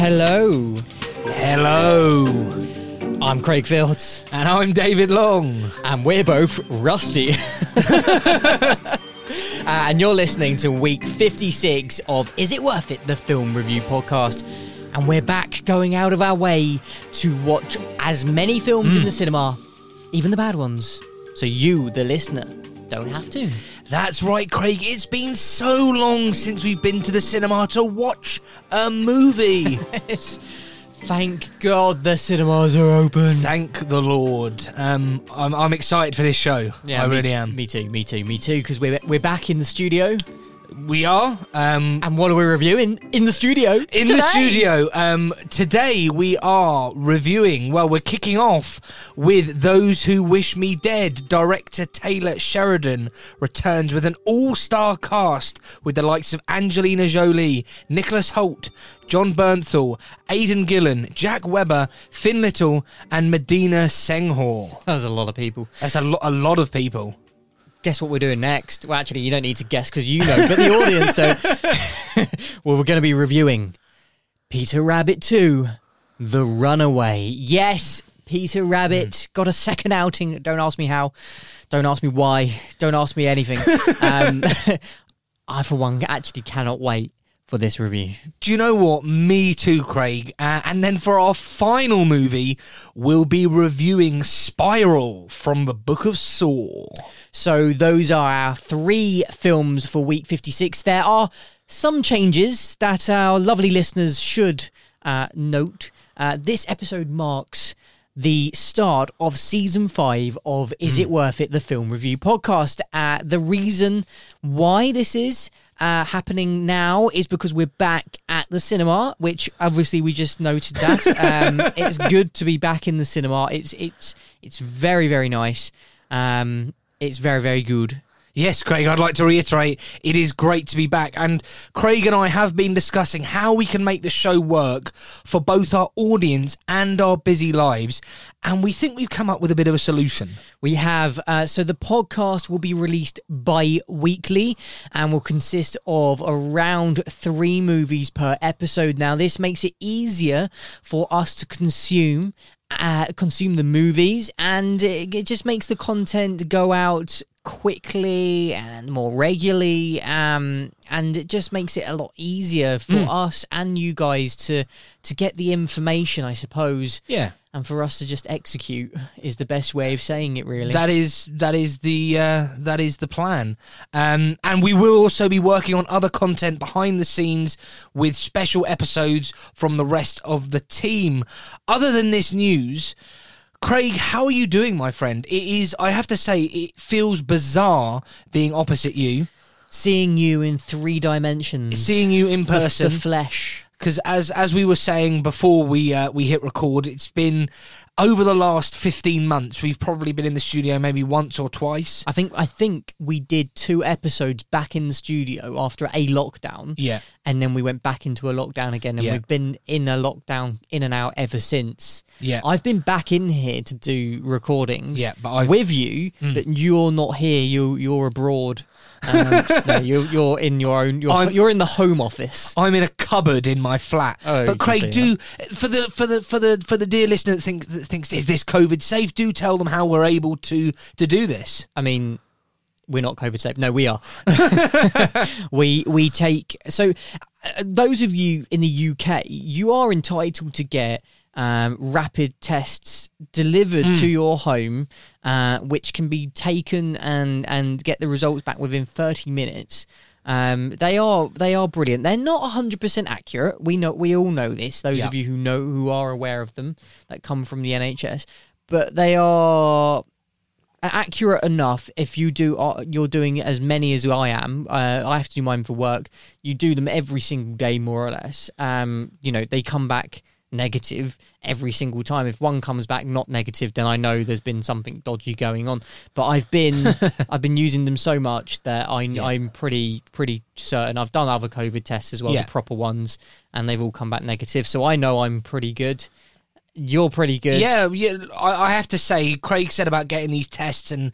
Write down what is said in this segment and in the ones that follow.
Hello. Hello. I'm Craig Fields. And I'm David Long. And we're both rusty. And you're listening to week 56 of Is It Worth It? The film review podcast. And we're back going out of our way to watch as many films in the cinema, even the bad ones, so you, the listener, don't have to. That's right, Craig. It's been so long since we've been to the cinema to watch a movie. Thank God the cinemas are open. Thank the Lord. I'm excited for this show. Yeah, I really am. Me too, because we're back in the studio. We are. And what are we reviewing in the studio In today? the studio, today we are reviewing, we're kicking off with Those Who Wish Me Dead. Director Taylor Sheridan returns with an all-star cast with the likes of Angelina Jolie, Nicholas Hoult, John Bernthal, Aidan Gillen, Jack Webber, Finn Little, and Medina Senghor. That was a lot of people. That's a lot of people. Guess what we're doing next? Well, actually, you don't need to guess because you know, but the audience don't. Well, we're going to be reviewing Peter Rabbit 2, The Runaway. Yes, Peter Rabbit got a second outing. Don't ask me how. Don't ask me why. Don't ask me anything. I, for one, actually cannot wait for this review. Do you know what? Me too, Craig. And then for our final movie, we'll be reviewing Spiral from the Book of Saw. So those are our three films for week 56. There are some changes that our lovely listeners should note. This episode marks the start of season 5 of Is It Worth It? The film review podcast. The reason why this is happening now is because we're back at the cinema, which obviously we just noted that. It's good to be back in the cinema. It's very, very nice. It's very, very good. Yes, Craig, I'd like to reiterate, it is great to be back. And Craig and I have been discussing how we can make the show work for both our audience and our busy lives. And we think we've come up with a bit of a solution. We have, so the podcast will be released bi-weekly and will consist of around 3 movies per episode. Now, this makes it easier for us to consume the movies, and it just makes the content go out quickly and more regularly, and it just makes it a lot easier for us and you guys to get the information, I suppose. Yeah. And for us to just execute is the best way of saying it, really. That is the plan. And we will also be working on other content behind the scenes with special episodes from the rest of the team. Other than this news, Craig, how are you doing, my friend? I have to say, it feels bizarre being opposite you. Seeing you in 3 dimensions. Seeing you in person. The flesh. Because as we were saying before we hit record, it's been over the last 15 months. We've probably been in the studio maybe once or twice. I think we did 2 episodes back in the studio after a lockdown. Yeah. And then we went back into a lockdown again, and we've been in a lockdown in and out ever since. Yeah. I've been back in here to do recordings with you, but you're not here. You're abroad. No, you're in your own. You're in the home office. I'm in a cupboard in my flat. Oh, but Craig, for the dear listener that thinks is this COVID safe? Do tell them how we're able to do this. I mean, we're not COVID safe. No, we are. we take those of you in the UK, you are entitled to get rapid tests delivered to your home, which can be taken and get the results back within 30 minutes. They are brilliant. They're not 100% accurate. We all know this. Those of you who are aware of them, that come from the NHS, but they are accurate enough. If you're doing as many as I am, I have to do mine for work. You do them every single day, more or less. They come back negative every single time. If one comes back not negative, then I know there's been something dodgy going on. But I've been using them so much that I'm pretty certain. I've done other COVID tests as well, the proper ones, and they've all come back negative. So I know I'm pretty good. You're pretty good. Yeah. I have to say, Craig said about getting these tests, and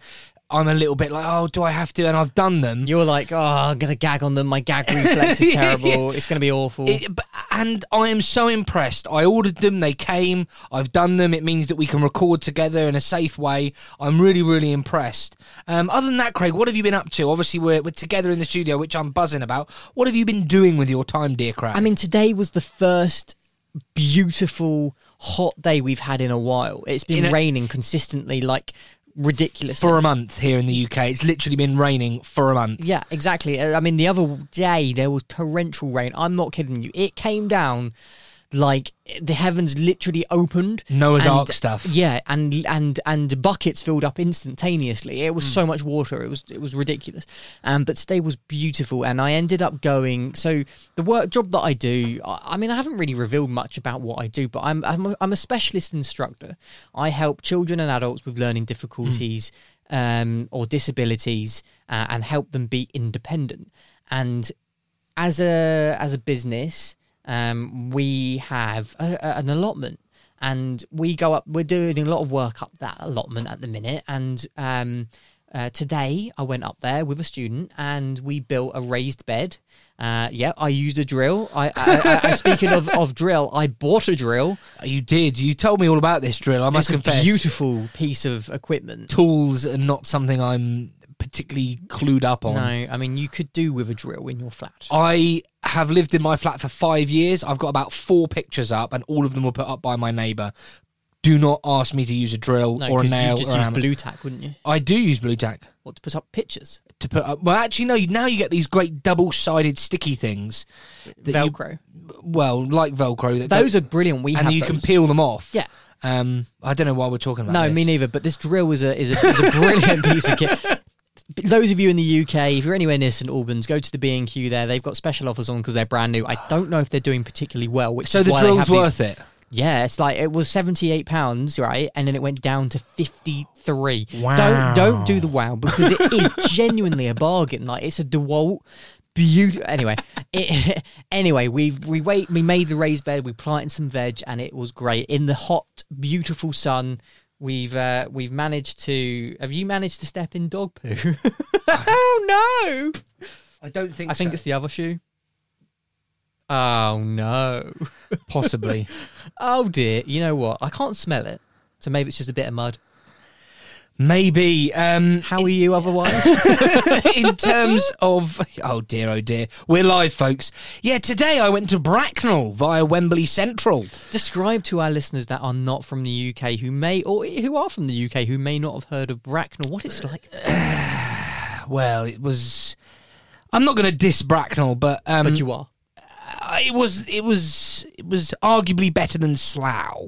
I'm a little bit like, oh, do I have to? And I've done them. You're like, oh, I'm going to gag on them. My gag reflex is terrible. It's going to be awful. And I am so impressed. I ordered them. They came. I've done them. It means that we can record together in a safe way. I'm really, really impressed. Other than that, Craig, what have you been up to? Obviously, we're together in the studio, which I'm buzzing about. What have you been doing with your time, dear Craig? I mean, today was the first beautiful, hot day we've had in a while. It's been raining consistently, like... ridiculous for a month here in the UK. It's literally been raining for a month. Yeah, exactly. I mean, the other day there was torrential rain. I'm not kidding you. It came down like the heavens literally opened. Noah's Ark stuff. Yeah, and buckets filled up instantaneously. It was so much water. It was ridiculous. But today was beautiful, and I ended up going. So the job that I do. I mean, I haven't really revealed much about what I do, but I'm a specialist instructor. I help children and adults with learning difficulties or disabilities, and help them be independent. And as a business. We have an allotment, and we go up. We're doing a lot of work up that allotment at the minute. And today I went up there with a student, and we built a raised bed. I used a drill. I speaking of drill, I bought a drill. You did. You told me all about this drill. I must confess, a beautiful piece of equipment. Tools are not something I'm particularly clued up on. No, I mean, you could do with a drill in your flat. I have lived in my flat for 5 years. I've got about 4 pictures up, and all of them were put up by my neighbour. Do not ask me to use a drill or a nail. You just use blue tack, wouldn't you? I do use blue tack. What, to put up pictures? To put up... Well, actually, no. Now you get these great double-sided sticky things. Velcro. Like Velcro. Those are brilliant. And you can peel them off. Yeah. I don't know why we're talking about this. No, me neither. But this drill is a brilliant piece of kit. Those of you in the UK, if you're anywhere near St Albans, go to the B&Q there. They've got special offers on because they're brand new. I don't know if they're doing particularly well. So the drill's worth it? Yeah, it's like it was £78, right? And then it went down to 53. Wow. Don't do the wow, because it is genuinely a bargain. Like, it's a DeWalt beautiful. Anyway, we made the raised bed, we planted some veg, and it was great in the hot, beautiful sun. We've managed to. Have you managed to step in dog poo? Oh no! I don't think. I think it's the other shoe. Oh no! Possibly. Oh dear! You know what? I can't smell it, so maybe it's just a bit of mud. Maybe. How are you otherwise? In terms of... Oh dear. We're live, folks. Yeah, today I went to Bracknell via Wembley Central. Describe to our listeners that are not from the UK who are from the UK who may not have heard of Bracknell what it's like. Well, it was... I'm not going to diss Bracknell, but... but you are. It was arguably better than Slough.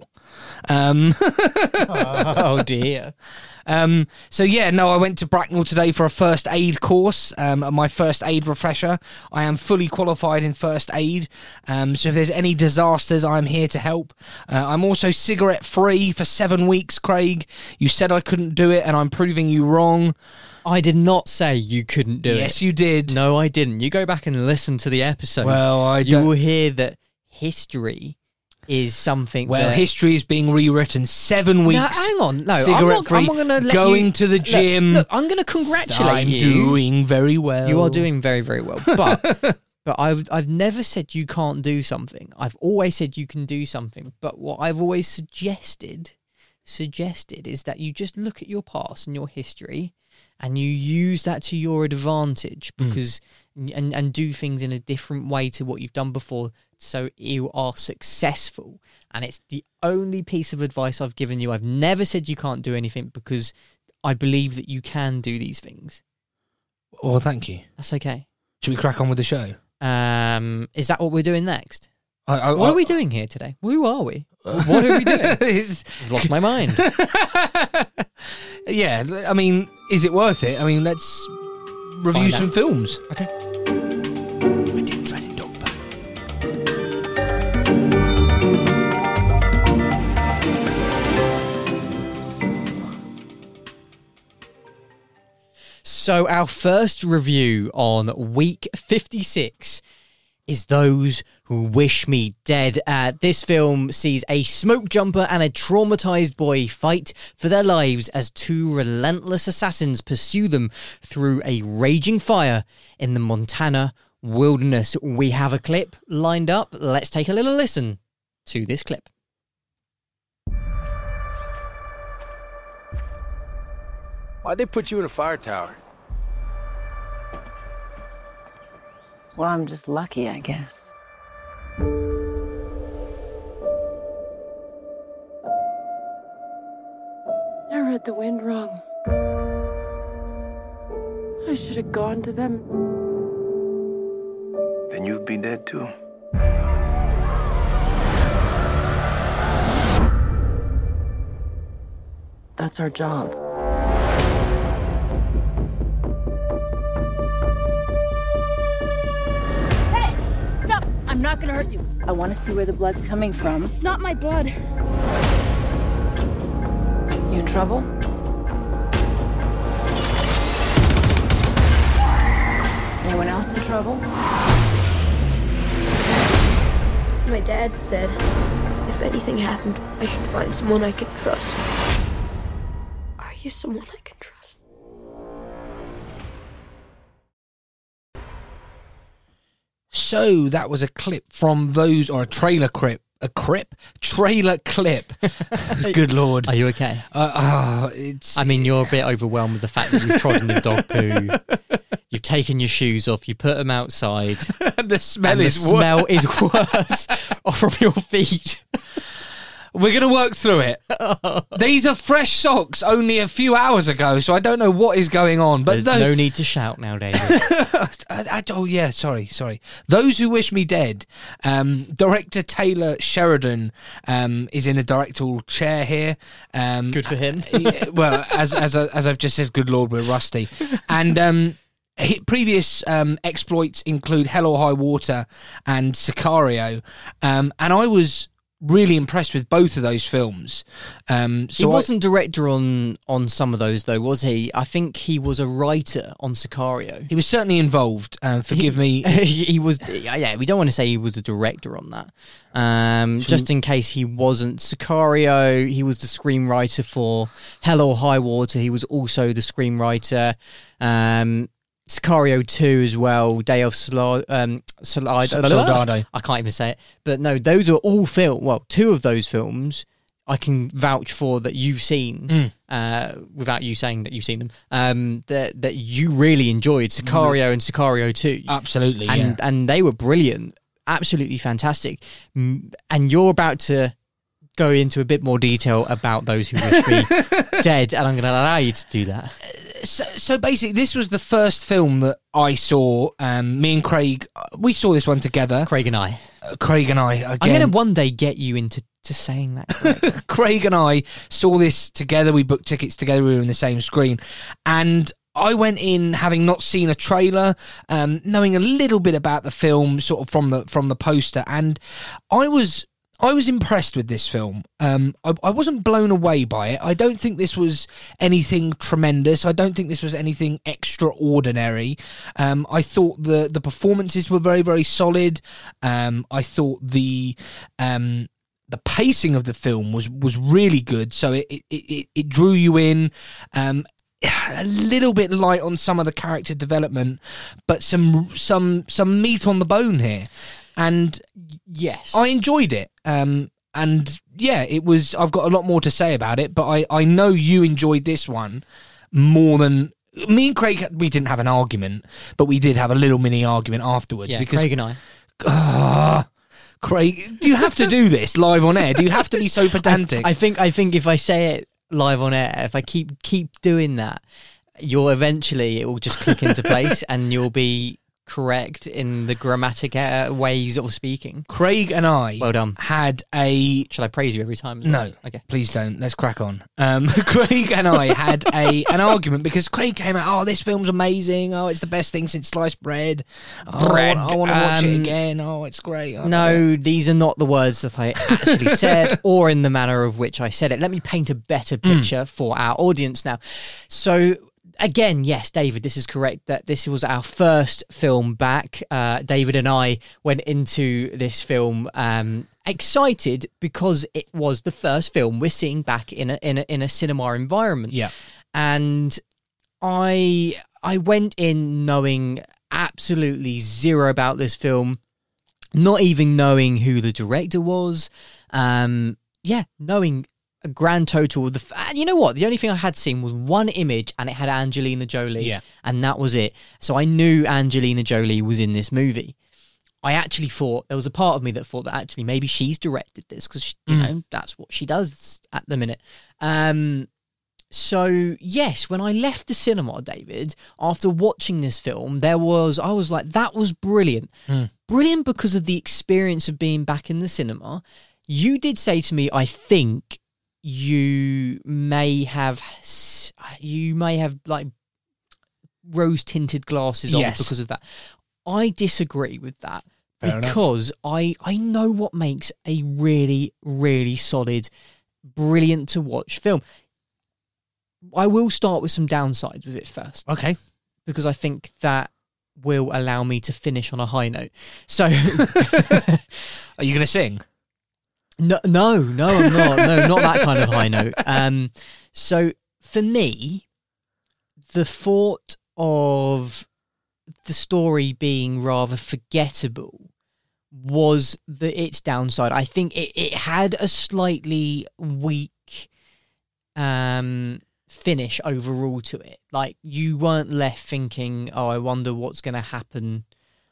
Oh dear. So yeah, no, I went to Bracknell today for a first aid course, my first aid refresher. I am fully qualified in first aid, so if there's any disasters, I'm here to help. I'm also cigarette free for 7 weeks, Craig. You said I couldn't do it, and I'm proving you wrong. I did not say you couldn't do it. Yes, you did. No, I didn't. You go back and listen to the episode. Well, you will hear that history is something. Well, history is being rewritten. 7 weeks. No, hang on. No, cigarette-free, I'm not going to let going you, to the gym. Look, I'm going to congratulate you. I'm doing very well. You are doing very, very well. But I've never said you can't do something. I've always said you can do something. But what I've always suggested is that you just look at your past and your history, and you use that to your advantage, because and do things in a different way to what you've done before, so you are successful. And it's the only piece of advice I've given you. I've never said you can't do anything, because I believe that you can do these things. Well, thank you. That's okay. Should we crack on with the show? Is that what we're doing next? What are we doing here today? Who are we? What are we doing? I've lost my mind. Yeah, I mean, is it worth it? I mean, let's review some films. Okay. I did dread it, Doctor. So our first review on week 56 is Those Who Wish Me Dead. This film sees a smoke jumper and a traumatized boy fight for their lives as two relentless assassins pursue them through a raging fire in the Montana wilderness. We have a clip lined up. Let's take a little listen to this clip. Why'd they put you in a fire tower? Well, I'm just lucky, I guess. I read the wind wrong. I should have gone to them. Then you'd be dead too. That's our job. Stop! I'm not gonna hurt you. I want to see where the blood's coming from. It's not my blood. You in trouble? Anyone else in trouble? My dad said if anything happened, I should find someone I could trust. Are you someone I can trust? So that was a clip from Those, or a trailer clip. Trailer clip. Good Lord. Are you okay? It's. I mean, you're a bit overwhelmed with the fact that you've trodden the dog poo. You've taken your shoes off. You put them outside. The smell and is the smell is worse from your feet. We're going to work through it. These are fresh socks only a few hours ago, so I don't know what is going on. But there's no need to shout now, David. Oh, yeah, sorry. Those Who Wish Me Dead. Director Taylor Sheridan is in the directorial chair here. Good for him. Well, as I've just said, good Lord, we're rusty. And previous exploits include Hell or High Water and Sicario. And I was really impressed with both of those films. He wasn't director on some of those, though, was he? I think he was a writer on Sicario. He was certainly involved. Forgive me. He was. Yeah, we don't want to say he was a director on that. Just in case he wasn't. Sicario, he was the screenwriter for Hell or High Water. He was also the screenwriter. Sicario 2 as well, Day of Soldado. I can't even say it. But no, those are all two of those films I can vouch for that you've seen, without you saying that you've seen them, that you really enjoyed, Sicario and Sicario 2. Absolutely, and they were brilliant, absolutely fantastic. And you're about to go into a bit more detail about Those Who Wish Me Dead, and I'm going to allow you to do that. So basically, this was the first film that I saw. Me and Craig, we saw this one together. Craig and I. Again. I'm going to one day get you into saying that correctly. Craig and I saw this together. We booked tickets together. We were in the same screen. And I went in having not seen a trailer, knowing a little bit about the film, sort of from the poster. And I was impressed with this film. I wasn't blown away by it. I don't think this was anything tremendous. I don't think this was anything extraordinary. I thought the performances were very, very solid. I thought the pacing of the film was really good. So it drew you in. A little bit light on some of the character development, but some meat on the bone here. And yes, I enjoyed it. And yeah, it was. I've got a lot more to say about it, but I know you enjoyed this one more than me and Craig. We didn't have an argument, but we did have a little mini argument afterwards. Yeah, because, Craig and I. Craig, do you have to do this live on air? Do you have to be so pedantic? I think if I say it live on air, if I keep doing that, it will just click into place, and you'll be correct in the grammatic ways of speaking. Craig and I well done. Had a... Shall I praise you every time as well? No. Okay. Please don't. Let's crack on. Craig and I had an argument because Craig came out, this film's amazing. Oh, it's the best thing since sliced bread. I want to watch it again. Oh, it's great. No, these are not the words that I actually said or in the manner of which I said it. Let me paint a better picture for our audience now. So again, yes, David, this is correct, that this was our first film back. David and I went into this film excited because it was the first film we're seeing back in a cinema environment. Yeah. And I went in knowing absolutely zero about this film, not even knowing who the director was. Knowing a grand total of and you know what? The only thing I had seen was one image, and it had Angelina Jolie, and that was it. So I knew Angelina Jolie was in this movie. I actually thought, there was a part of me that thought that actually maybe she's directed this, because you know that's what she does at the minute. So yes, when I left the cinema, David, after watching this film, I was like, that was brilliant. Brilliant because of the experience of being back in the cinema. You did say to me, I think you may have like rose tinted glasses on because of that. I disagree with that. Fair because I know what makes a really, really solid, brilliant to watch film. I will start with some downsides with it first. Okay. Because I think that will allow me to finish on a high note. So Are you going to sing? No, I'm not. No, not that kind of high note. So for me, the thought of the story being rather forgettable was its downside. I think it had a slightly weak finish overall to it. Like, you weren't left thinking, oh, I wonder what's going to happen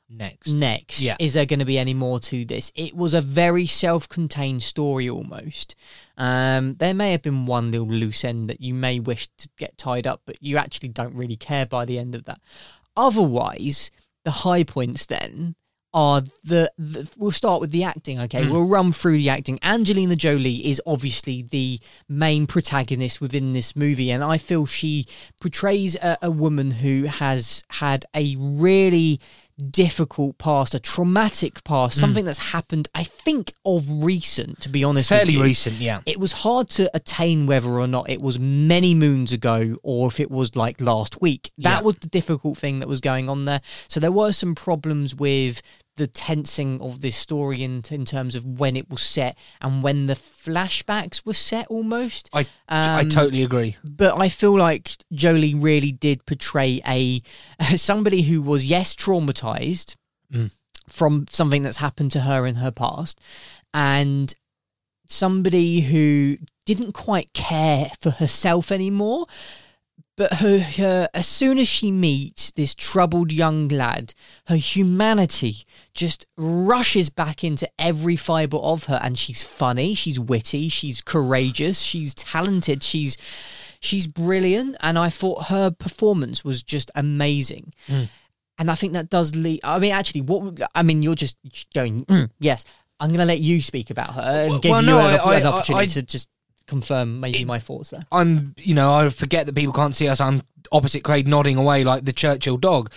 next. Yeah. Is there going to be any more to this? It was a very self-contained story almost. There may have been one little loose end that you may wish to get tied up, but you actually don't really care by the end of that. Otherwise, the high points then are we'll start with the acting, okay? We'll run through the acting. Angelina Jolie is obviously the main protagonist within this movie, and I feel she portrays a woman who has had a really difficult past, a traumatic past, something that's happened, I think, of recent, to be honest with you. Fairly recent, yeah. It was hard to attain whether or not it was many moons ago or if it was like last week. That was the difficult thing that was going on there. So there were some problems with the tensing of this story in terms of when it was set and when the flashbacks were set almost. I totally agree. But I feel like Jolie really did portray somebody who was, yes, traumatized from something that's happened to her in her past, and somebody who didn't quite care for herself anymore. But her, as soon as she meets this troubled young lad, her humanity just rushes back into every fibre of her, and she's funny, she's witty, she's courageous, she's talented, she's brilliant, and I thought her performance was just amazing. And I think that does lead... I mean, actually, you're just going, yes, I'm going to let you speak about her and give you an opportunity to just... confirm maybe my thoughts there. I forget that people can't see us. I'm opposite Craig, nodding away like the Churchill dog.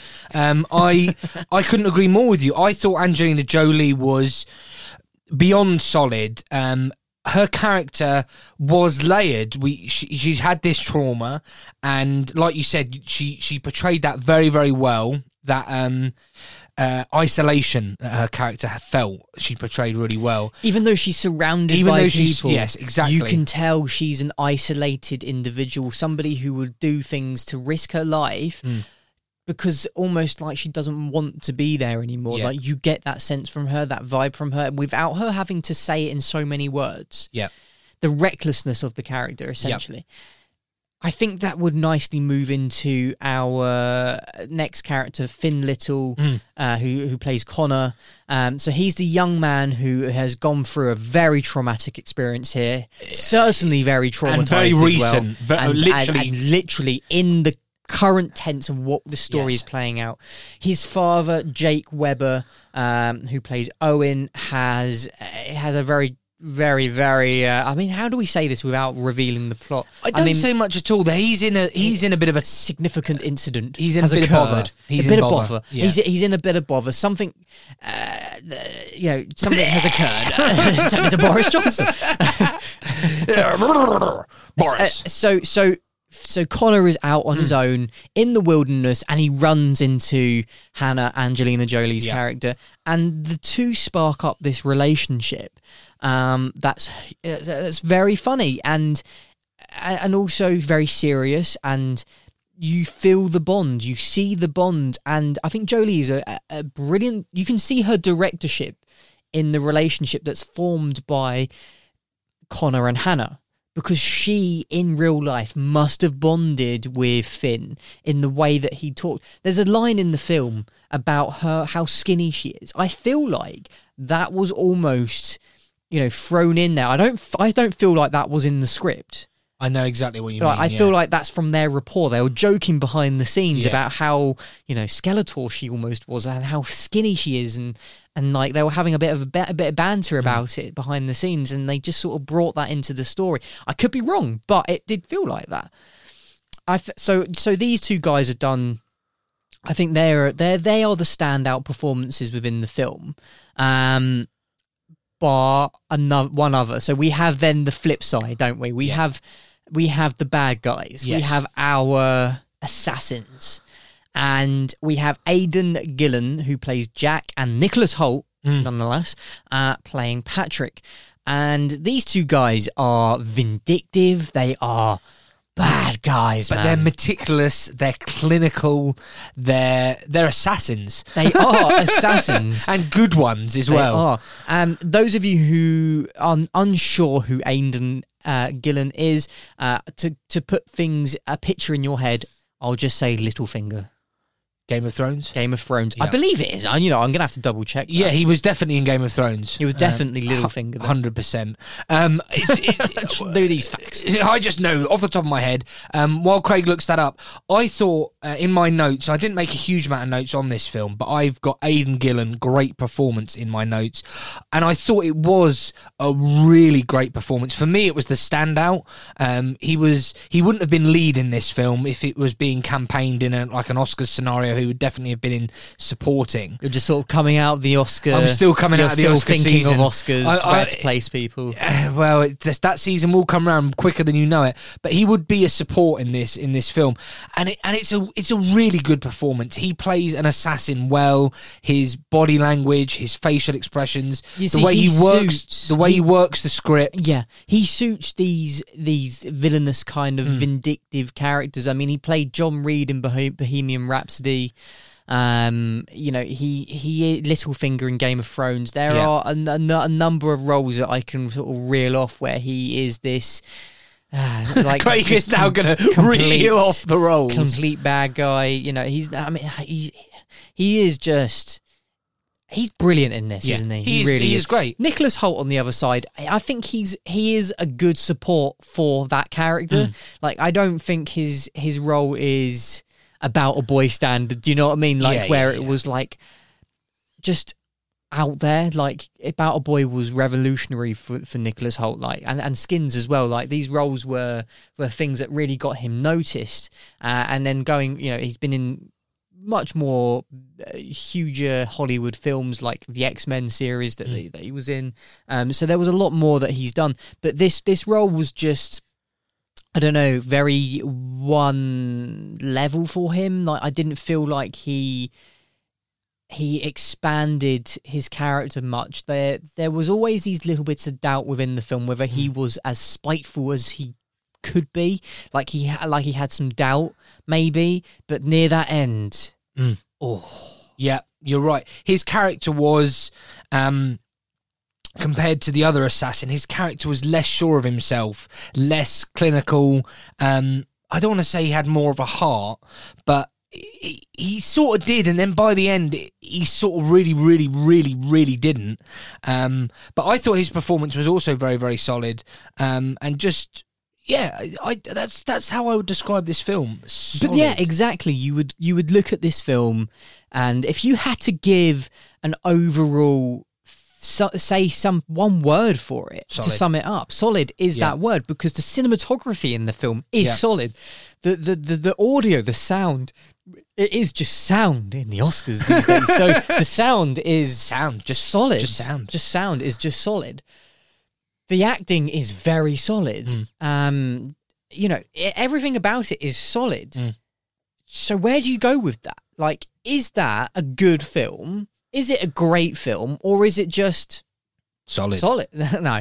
I couldn't agree more with you. I thought Angelina Jolie was beyond solid. Her character was layered. She's had this trauma, and like you said, she portrayed that very, very well. That isolation that her character felt, she portrayed really well. Even though she's surrounded by people, yes, exactly. You can tell she's an isolated individual, somebody who would do things to risk her life because almost like she doesn't want to be there anymore. Yeah. Like, you get that sense from her, that vibe from her, without her having to say it in so many words. Yeah. The recklessness of the character, essentially. Yep. I think that would nicely move into our next character, Finn Little, who plays Connor. So he's the young man who has gone through a very traumatic experience here, certainly very traumatized and very recent, and literally in the current tense of what the story is playing out. His father, Jake Weber, who plays Owen, has a very, very, very. How do we say this without revealing the plot? I don't say much at all. He's in a bit of a significant incident. He's in a bit of bother. He's in a bit of bother. Something, something has occurred. Turn to Boris Johnson. Boris. So So Connor is out on his own in the wilderness, and he runs into Hannah, Angelina Jolie's character, and the two spark up this relationship that's very funny and also very serious, and you feel the bond, you see the bond, and I think Jolie is a brilliant. You can see her directorship in the relationship that's formed by Connor and Hannah, because she, in real life, must have bonded with Finn in the way that he talked. There's a line in the film about her, how skinny she is. I feel like that was almost, thrown in there. I don't feel like that was in the script. I know exactly what you Like, mean. I feel like that's from their rapport. They were joking behind the scenes about how, Skeletor she almost was, and how skinny she is, and like they were having a bit of banter about it behind the scenes, and they just sort of brought that into the story. I could be wrong, but it did feel like that. So these two guys have done. I think they are the standout performances within the film. Bar one other. So we have then the flip side, don't we? We have the bad guys. Yes. We have our assassins. And we have Aidan Gillen, who plays Jack, and Nicholas Hoult, nonetheless, playing Patrick. And these two guys are vindictive. They are bad guys, but man. they're meticulous, they're clinical, they're assassins. They are assassins. And good ones as well. They are. Those of you who are unsure who Aidan Gillen is, to put a picture in your head, I'll just say Littlefinger. Game of Thrones? Game of Thrones. Yeah. I believe it is. I'm going to have to double check that. Yeah, he was definitely in Game of Thrones. He was definitely Littlefinger. 100%. Do these facts. I just know off the top of my head. While Craig looks that up, I thought in my notes, I didn't make a huge amount of notes on this film, but I've got Aidan Gillen, great performance in my notes, and I thought it was a really great performance. For me, it was the standout. He wouldn't have been lead in this film if it was being campaigned in an Oscars scenario. He would definitely have been in supporting. You're just sort of coming out of the Oscar. I'm still coming out of the Oscar thinking season. of Oscars, where to place people. Well, that season will come around quicker than you know it. But he would be a support in this film, and it's a really good performance. He plays an assassin well. His body language, his facial expressions, the way he works the script. Yeah, he suits these villainous kind of vindictive characters. I mean, he played John Reed in Bohemian Rhapsody. He Littlefinger in Game of Thrones. There are a number of roles that I can sort of reel off where he is this. Craig is now going to reel off the roles. Complete bad guy. He is just. He's brilliant in this, isn't he? He is great. Nicholas Hoult on the other side, I think he is a good support for that character. Like, I don't think his role is about a boy standard. Do you know what I mean? Like, it was like just out there. Like, About a Boy was revolutionary for Nicholas Hoult. Like, and Skins as well. Like, these roles were things that really got him noticed. And then going, he's been in much more huger Hollywood films like the X-Men series that he was in. So there was a lot more that he's done. But this role was just, I don't know, very one level for him. Like, I didn't feel like he expanded his character much. There was always these little bits of doubt within the film whether he was as spiteful as he could be. Like he had some doubt maybe, but near that end, yeah, you're right. His character was compared to the other assassin, his character was less sure of himself, less clinical. I don't want to say he had more of a heart, but he sort of did, and then by the end he sort of really, really, really, really didn't. But I thought his performance was also very, very solid, and just that's how I would describe this film. Solid. But yeah, exactly. You would look at this film, and if you had to give an overall say one word for it to sum it up, solid is that word, because the cinematography in the film is solid. The audio, the sound, it is just sound in the Oscars these days. So the sound is just solid. Just sound is just solid. The acting is very solid. everything about it is solid. So where do you go with that? Like, is that a good film? Is it a great film? Or is it just solid? No.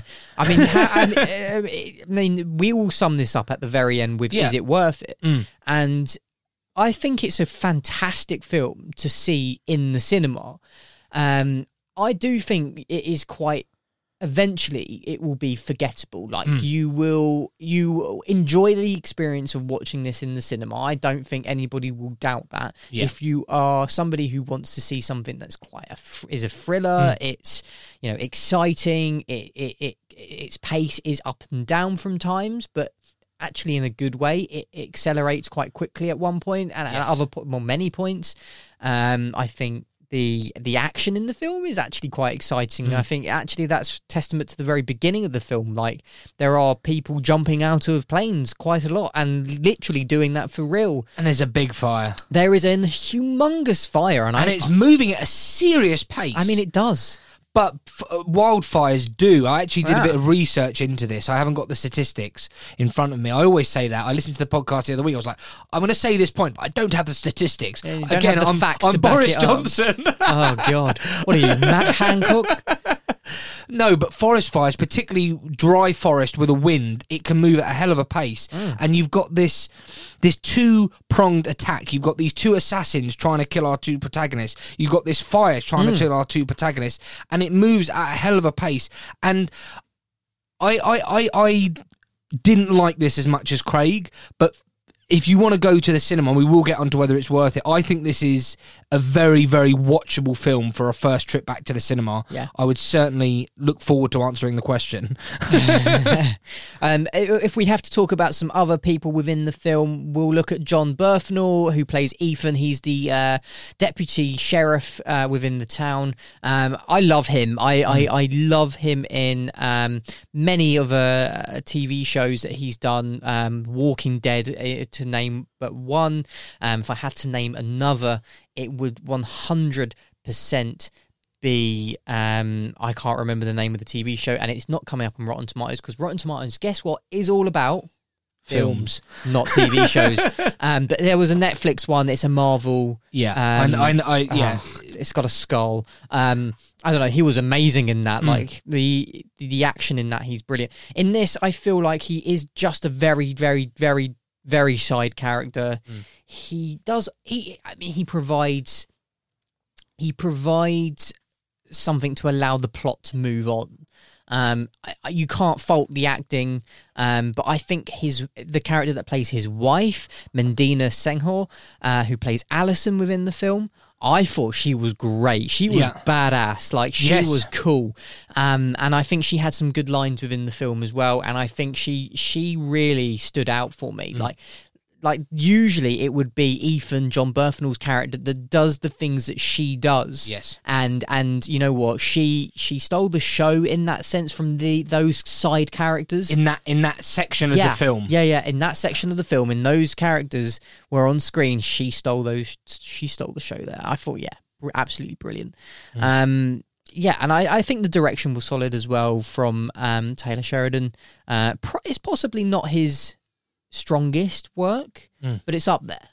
I mean, we all sum this up at the very end with, is it worth it? And I think it's a fantastic film to see in the cinema. I do think it is quite... Eventually, it will be forgettable. Like, you enjoy the experience of watching this in the cinema. I don't think anybody will doubt that. Yeah. If you are somebody who wants to see something that's quite is a thriller, it's exciting. Its pace is up and down from times, but actually in a good way. It accelerates quite quickly at one point, and at many points. I think the action in the film is actually quite exciting. I think actually that's testament to the very beginning of the film. Like, there are people jumping out of planes quite a lot and literally doing that for real. And there's a big fire. There is a humongous fire. And it's moving at a serious pace. I mean, it does. But wildfires do. I actually did a bit of research into this. I haven't got the statistics in front of me. I always say that. I listened to the podcast the other week. I was like, I'm going to say this point, but I don't have the statistics. Yeah, Again, have the facts I'm Boris Johnson. Oh, God. What are you, Matt Hancock? No, but forest fires, particularly dry forest with a wind, it can move at a hell of a pace. And you've got this two-pronged attack. You've got these two assassins trying to kill our two protagonists. You've got this fire trying to kill our two protagonists. And it moves at a hell of a pace. And I didn't like this as much as Craig, but if you want to go to the cinema, we will get onto whether it's worth it. I think this is a very, very watchable film for a first trip back to the cinema. Yeah. I would certainly look forward to answering the question. If we have to talk about some other people within the film, we'll look at John Berthnall, who plays Ethan. He's the deputy sheriff within the town. I love him. I love him in many of TV shows that he's done. Walking Dead, to name but one. If I had to name another, it would 100% be I can't remember the name of the TV show, and it's not coming up on Rotten Tomatoes, because Rotten Tomatoes, guess what, is all about films, not TV shows. But there was a Netflix one. It's a Marvel. Yeah, it's got a skull. I don't know. He was amazing in that. Like the action in that, he's brilliant. In this, I feel like he is just a very, very, very, very side character. He provides something to allow the plot to move on. You can't fault the acting, but I think the character that plays his wife, Mendina Senghor, who plays Alison within the film, I thought she was great. She was badass. Like, she was cool. And I think she had some good lines within the film as well. And I think she really stood out for me. Like usually it would be Ethan, John Berthnall's character, that does the things that she does. Yes. And you know what? She stole the show in that sense from those side characters. In that section of the film. Yeah. In that section of the film, in those characters were on screen, she stole the show there. I thought, absolutely brilliant. And I think the direction was solid as well from Taylor Sheridan. It's possibly not his strongest work, but it's up there.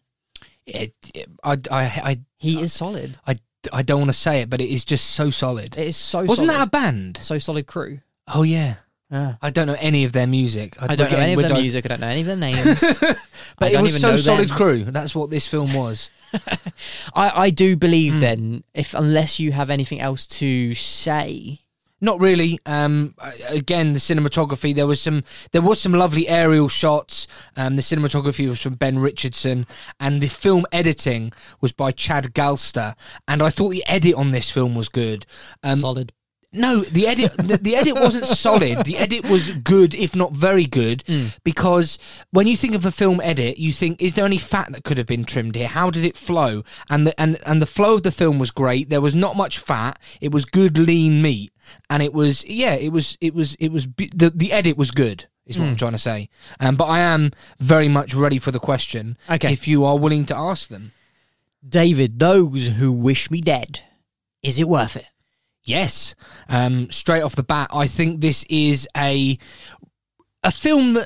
He is solid. I don't want to say it, but it is just so solid. It is so Wasn't solid. that a band? So Solid Crew. Oh, yeah. Yeah. I don't know any of their music. I don't know any of their music. I don't know any of their names. But it was So Solid Crew. That's what this film was. I do believe then, unless you have anything else to say... Not really. Again, the cinematography, there was some lovely aerial shots. The cinematography was from Ben Richardson, and the film editing was by Chad Galster. And I thought the edit on this film was good. Solid. No, the edit the edit wasn't solid. The edit was good, if not very good, because when you think of a film edit, you think, is there any fat that could have been trimmed here? How did it flow? And the flow of the film was great. There was not much fat. It was good, lean meat, and it was the edit was good. Is what I'm trying to say. But I am very much ready for the question. Okay, if you are willing to ask them, David, those who wish me dead, is it worth it? Yes. Straight off the bat, I think this is a film that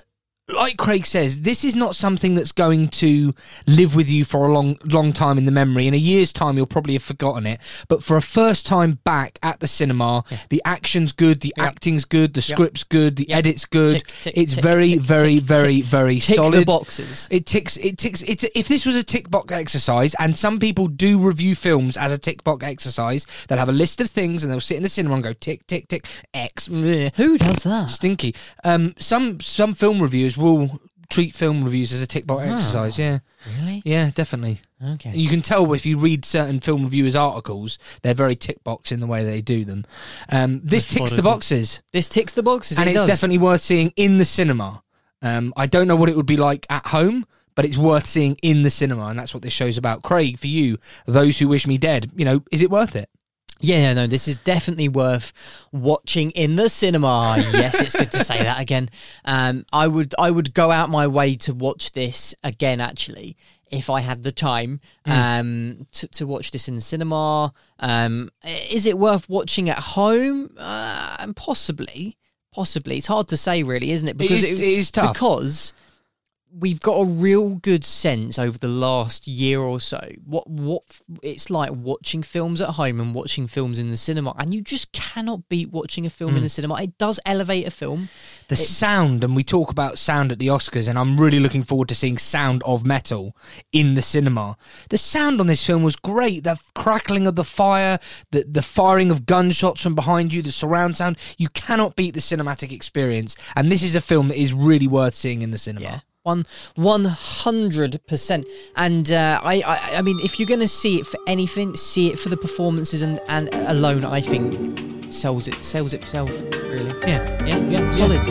like Craig says, this is not something that's going to live with you for a long time in the memory. In a year's time, you'll probably have forgotten it. But for a first time back at the cinema, the action's good, the acting's good, the script's good, the edit's good. It's very solid. Tick the boxes. It ticks. If this was a tick box exercise, and some people do review films as a tick box exercise, they'll have a list of things and they'll sit in the cinema and go tick, tick, tick, X. Who does that? Stinky. Some film reviewers will treat film reviews as a tick box exercise. Yeah, Really? yeah, definitely. Okay. You can tell if you read certain film reviewers' articles, they're very tick box in the way they do them. This ticks the boxes, This ticks the boxes. and it it's does. definitely worth seeing in the cinema. I don't know what it would be like at home, but it's worth seeing in the cinema, and that's what this show's about. Craig, for you, Those Who Wish Me Dead, is it worth it? Yeah, no, this is definitely worth watching in the cinema. Yes, it's good to say that again. I would go out my way to watch this again, actually, if I had the time to watch this in the cinema. Is it worth watching at home? Possibly. It's hard to say, really, isn't it? Because it is tough. Because we've got a real good sense over the last year or so what it's like watching films at home and watching films in the cinema, and you just cannot beat watching a film in the cinema. It does elevate a film. The sound, and we talk about sound at the Oscars, and I'm really looking forward to seeing Sound of Metal in the cinema. The sound on this film was great. The crackling of the fire, the firing of gunshots from behind you, the surround sound. You cannot beat the cinematic experience, and this is a film that is really worth seeing in the cinema. Yeah. 100%. And I mean, if you're going to see it for anything, see it for the performances and alone. I think sells itself. Really. Yeah. Solid.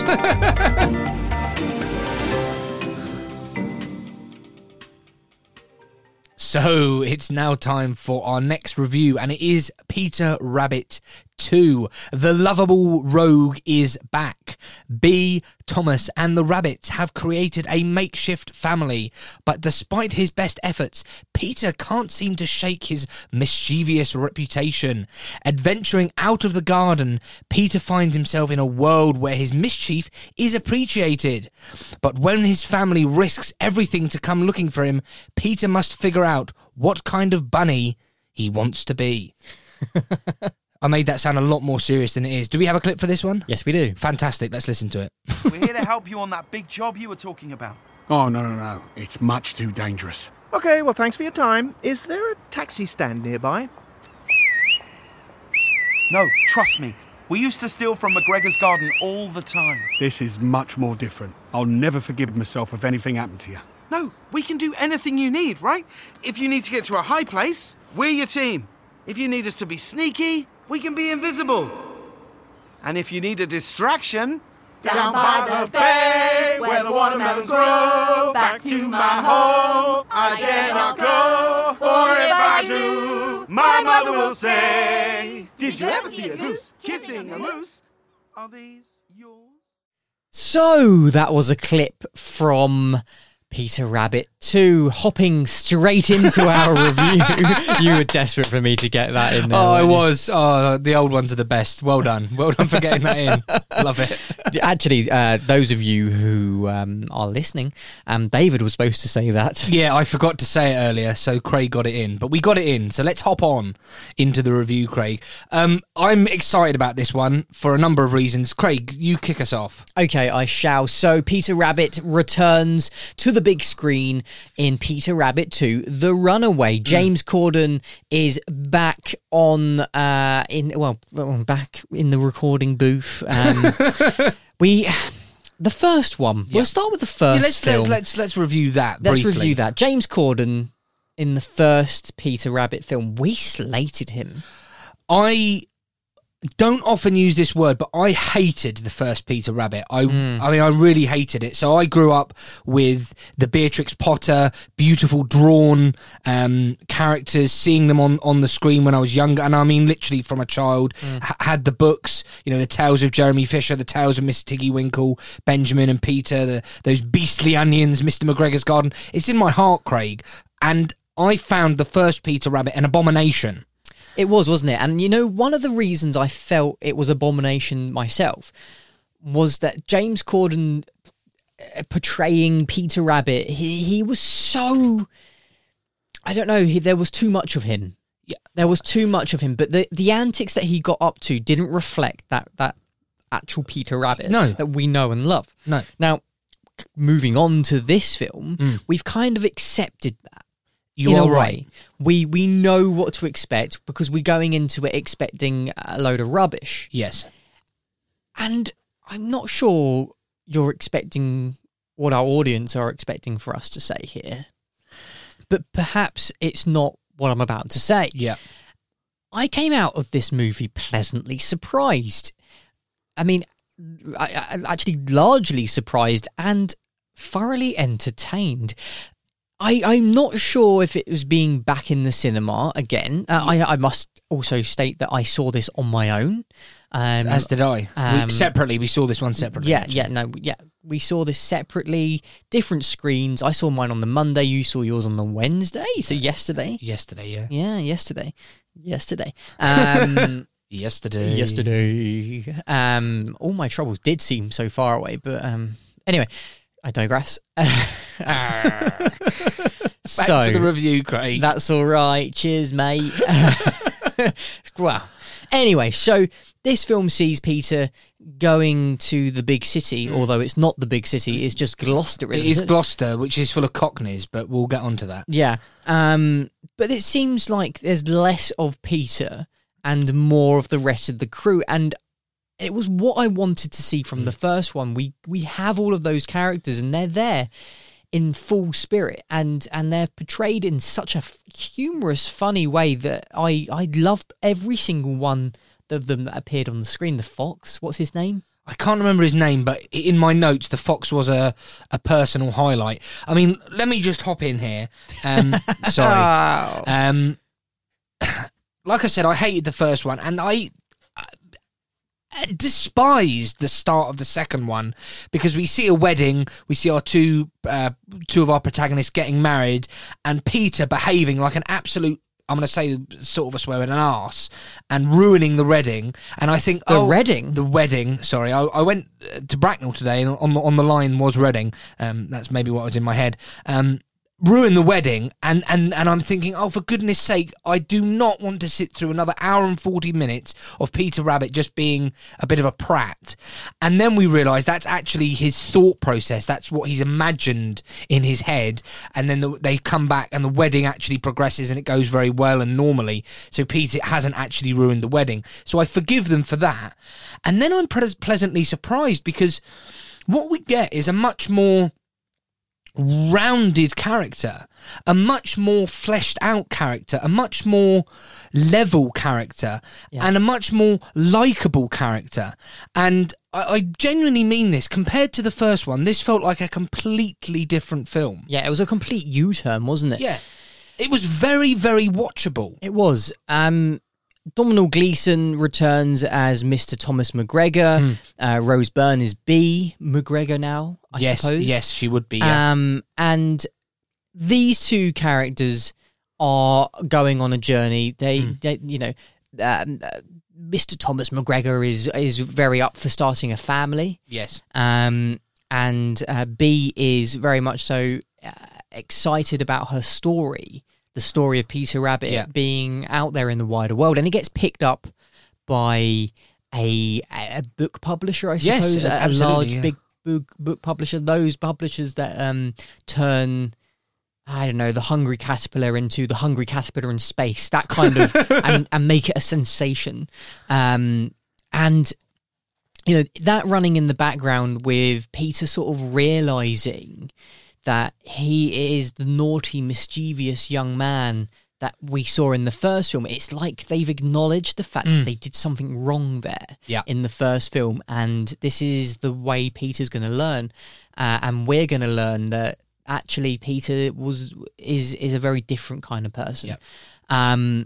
So it's now time for our next review, and it is Peter Rabbit 2. The lovable rogue is back. B. Thomas and the Rabbits have created a makeshift family, but despite his best efforts, Peter can't seem to shake his mischievous reputation. Adventuring out of the garden, Peter finds himself in a world where his mischief is appreciated. But when his family risks everything to come looking for him, Peter must figure out what kind of bunny he wants to be. I made that sound a lot more serious than it is. Do we have a clip for this one? Yes, we do. Fantastic. Let's listen to it. We're here to help you on that big job you were talking about. Oh, no. It's much too dangerous. Okay, well, thanks for your time. Is there a taxi stand nearby? No, trust me. We used to steal from McGregor's garden all the time. This is much more different. I'll never forgive myself if anything happened to you. No, we can do anything you need, right? If you need to get to a high place, we're your team. If you need us to be sneaky, we can be invisible. And if you need a distraction... Down by the bay, where the watermelons grow, back to my home, I dare not go. For if I do, my mother will say, did you ever see a goose kissing a moose? Are these yours? So that was a clip from Peter Rabbit 2, hopping straight into our review. You were desperate for me to get that in there. I was. Oh, the old ones are the best. Well done for getting that in. Love it. Actually, those of you who are listening, David was supposed to say that. Yeah, I forgot to say it earlier, so Craig got it in. But we got it in, so let's hop on into the review, Craig. I'm excited about this one for a number of reasons. Craig, you kick us off. Okay, I shall. So Peter Rabbit returns to the big screen in Peter Rabbit 2, The Runaway. James Corden is back on back in the recording booth. The first one. We'll start with the first film. Let's review that. Let's briefly. review that. James Corden in the first Peter Rabbit film. We slated him. I don't often use this word, but I hated the first Peter Rabbit. I mean, I really hated it. So I grew up with the Beatrix Potter, beautiful drawn characters, seeing them on the screen when I was younger. And I mean, literally from a child, had the books, the Tales of Jeremy Fisher, the Tales of Miss Tiggy Winkle, Benjamin and Peter, those beastly onions, Mr. McGregor's Garden. It's in my heart, Craig. And I found the first Peter Rabbit an abomination. It was, wasn't it? And one of the reasons I felt it was abomination myself was that James Corden, portraying Peter Rabbit, he was so... I don't know, there was too much of him. Yeah, there was too much of him, but the antics that he got up to didn't reflect that actual Peter Rabbit that we know and love. No. Now, moving on to this film, we've kind of accepted that. You are right. We know what to expect because we're going into it expecting a load of rubbish. Yes. And I'm not sure you're expecting what our audience are expecting for us to say here. But perhaps it's not what I'm about to say. Yeah. I came out of this movie pleasantly surprised. I mean, I actually largely surprised and thoroughly entertained. I'm not sure if it was being back in the cinema again. I must also state that I saw this on my own. As did I. We saw this one separately. We saw this separately, different screens. I saw mine on the Monday, you saw yours on the Wednesday, so yesterday. Yesterday, yeah. Yeah, yesterday. Yesterday. All my troubles did seem so far away, but anyway, I digress. Back to the review, Craig. That's all right. Cheers, mate. Well, anyway, so this film sees Peter going to the big city, although it's not the big city, it's just Gloucester, isn't it? It is Gloucester, which is full of cockneys, but we'll get onto that. Yeah. But it seems like there's less of Peter and more of the rest of the crew, and it was what I wanted to see from the first one. We have all of those characters, and they're there in full spirit, and they're portrayed in such a humorous, funny way that I loved every single one of them that appeared on the screen. The fox, what's his name? I can't remember his name, but in my notes, the fox was a personal highlight. I mean, let me just hop in here. Sorry. Like I said, I hated the first one, and I despised the start of the second one because we see a wedding, we see our two of our protagonists getting married, and Peter behaving like an absolute, I'm going to say sort of a swear, an arse, and ruining the wedding. And I think The wedding. Sorry, I went to Bracknell today, and on the line was Reading. That's maybe what was in my head. Ruin the wedding, and I'm thinking, oh, for goodness sake, I do not want to sit through another hour and 40 minutes of Peter Rabbit just being a bit of a prat. And then we realise that's actually his thought process. That's what he's imagined in his head. And then they come back and the wedding actually progresses and it goes very well and normally. So Peter hasn't actually ruined the wedding. So I forgive them for that. And then I'm pleasantly surprised because what we get is a much more rounded character, a much more fleshed out character, a much more level character, and a much more likeable character. And I genuinely mean this. Compared to the first one, this felt like a completely different film. Yeah, it was a complete U-turn, wasn't it? Yeah. It was very, very watchable. It was. Domhnall Gleeson returns as Mr. Thomas McGregor. Rose Byrne is B. McGregor now, I suppose. Yes, she would be. Yeah. And these two characters are going on a journey. They Mr. Thomas McGregor is very up for starting a family. Yes. And B is very much so excited about her story. The story of Peter Rabbit being out there in the wider world, and it gets picked up by a book publisher, I suppose, a large big book publisher. Those publishers that turn, I don't know, the Hungry Caterpillar into the Hungry Caterpillar in Space, that kind of, and make it a sensation. And you know, that running in the background with Peter sort of realizing that he is the naughty, mischievous young man that we saw in the first film. It's like they've acknowledged the fact that they did something wrong there in the first film, and this is the way Peter's going to learn, and we're going to learn that actually Peter is a very different kind of person. Yep. I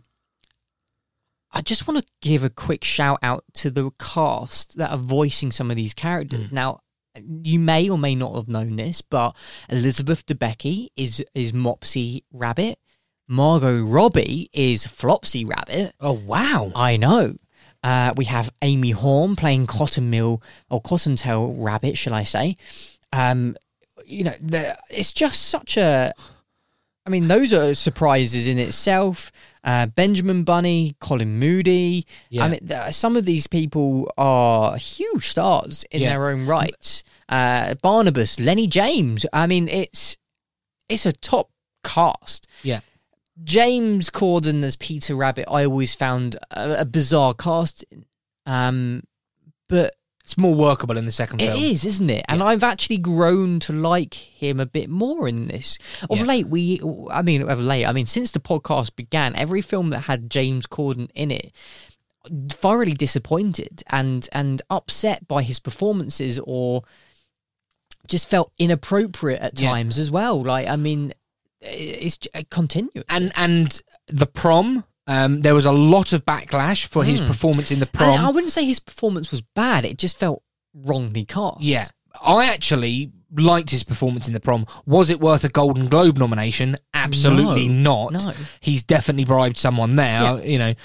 just want to give a quick shout out to the cast that are voicing some of these characters. Now, you may or may not have known this, but Elizabeth Debicki is Mopsy Rabbit. Margot Robbie is Flopsy Rabbit. Oh, wow. I know. We have Amy Horn playing Cottontail Rabbit, shall I say. it's just such a. I mean, those are surprises in itself. Benjamin Bunny, Colin Moody. Yeah. I mean, some of these people are huge stars in their own rights. Barnabas, Lenny James. I mean, it's a top cast. Yeah. James Corden as Peter Rabbit, I always found a bizarre casting. But it's more workable in the second film. It is, isn't it? And I've actually grown to like him a bit more in this. Of late, since the podcast began, every film that had James Corden in it, thoroughly disappointed and upset by his performances, or just felt inappropriate at times as well. Like, I mean, it's continuous. And The Prom. There was a lot of backlash for his performance in The Prom. And I wouldn't say his performance was bad. It just felt wrongly cast. Yeah. I actually liked his performance in The Prom. Was it worth a Golden Globe nomination? Absolutely not. No. He's definitely bribed someone there, you know.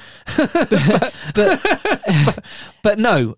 but no.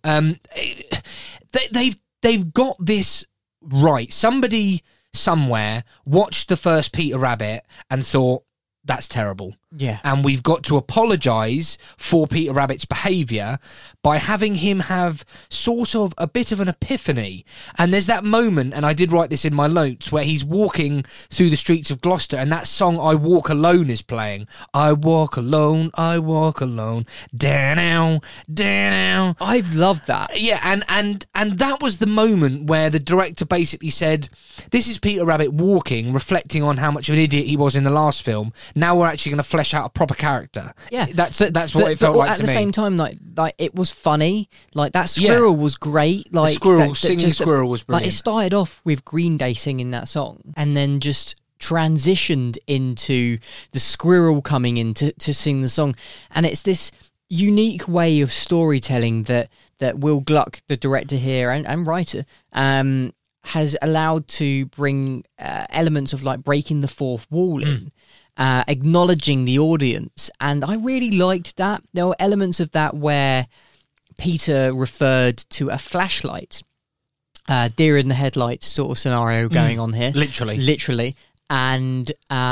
They've got this right. Somebody somewhere watched the first Peter Rabbit and thought, that's terrible. Yeah. And we've got to apologise for Peter Rabbit's behaviour by having him have sort of a bit of an epiphany. And there's that moment, and I did write this in my notes, where he's walking through the streets of Gloucester and that song I Walk Alone is playing. I walk alone, da-now, da-now. I've loved that. Yeah, and that was the moment where the director basically said, this is Peter Rabbit walking, reflecting on how much of an idiot he was in the last film. Now we're actually going to flesh out a proper character. Yeah, that's what it felt like to me. At the same time, like it was funny. Like that squirrel was great. Like singing squirrel was brilliant. Like it started off with Green Day singing that song, and then just transitioned into the squirrel coming in to sing the song, and it's this unique way of storytelling that Will Gluck, the director here and writer, has allowed to bring elements of like breaking the fourth wall in. Acknowledging the audience, and I really liked that. There were elements of that where Peter referred to a flashlight, deer in the headlights sort of scenario going on here, literally, and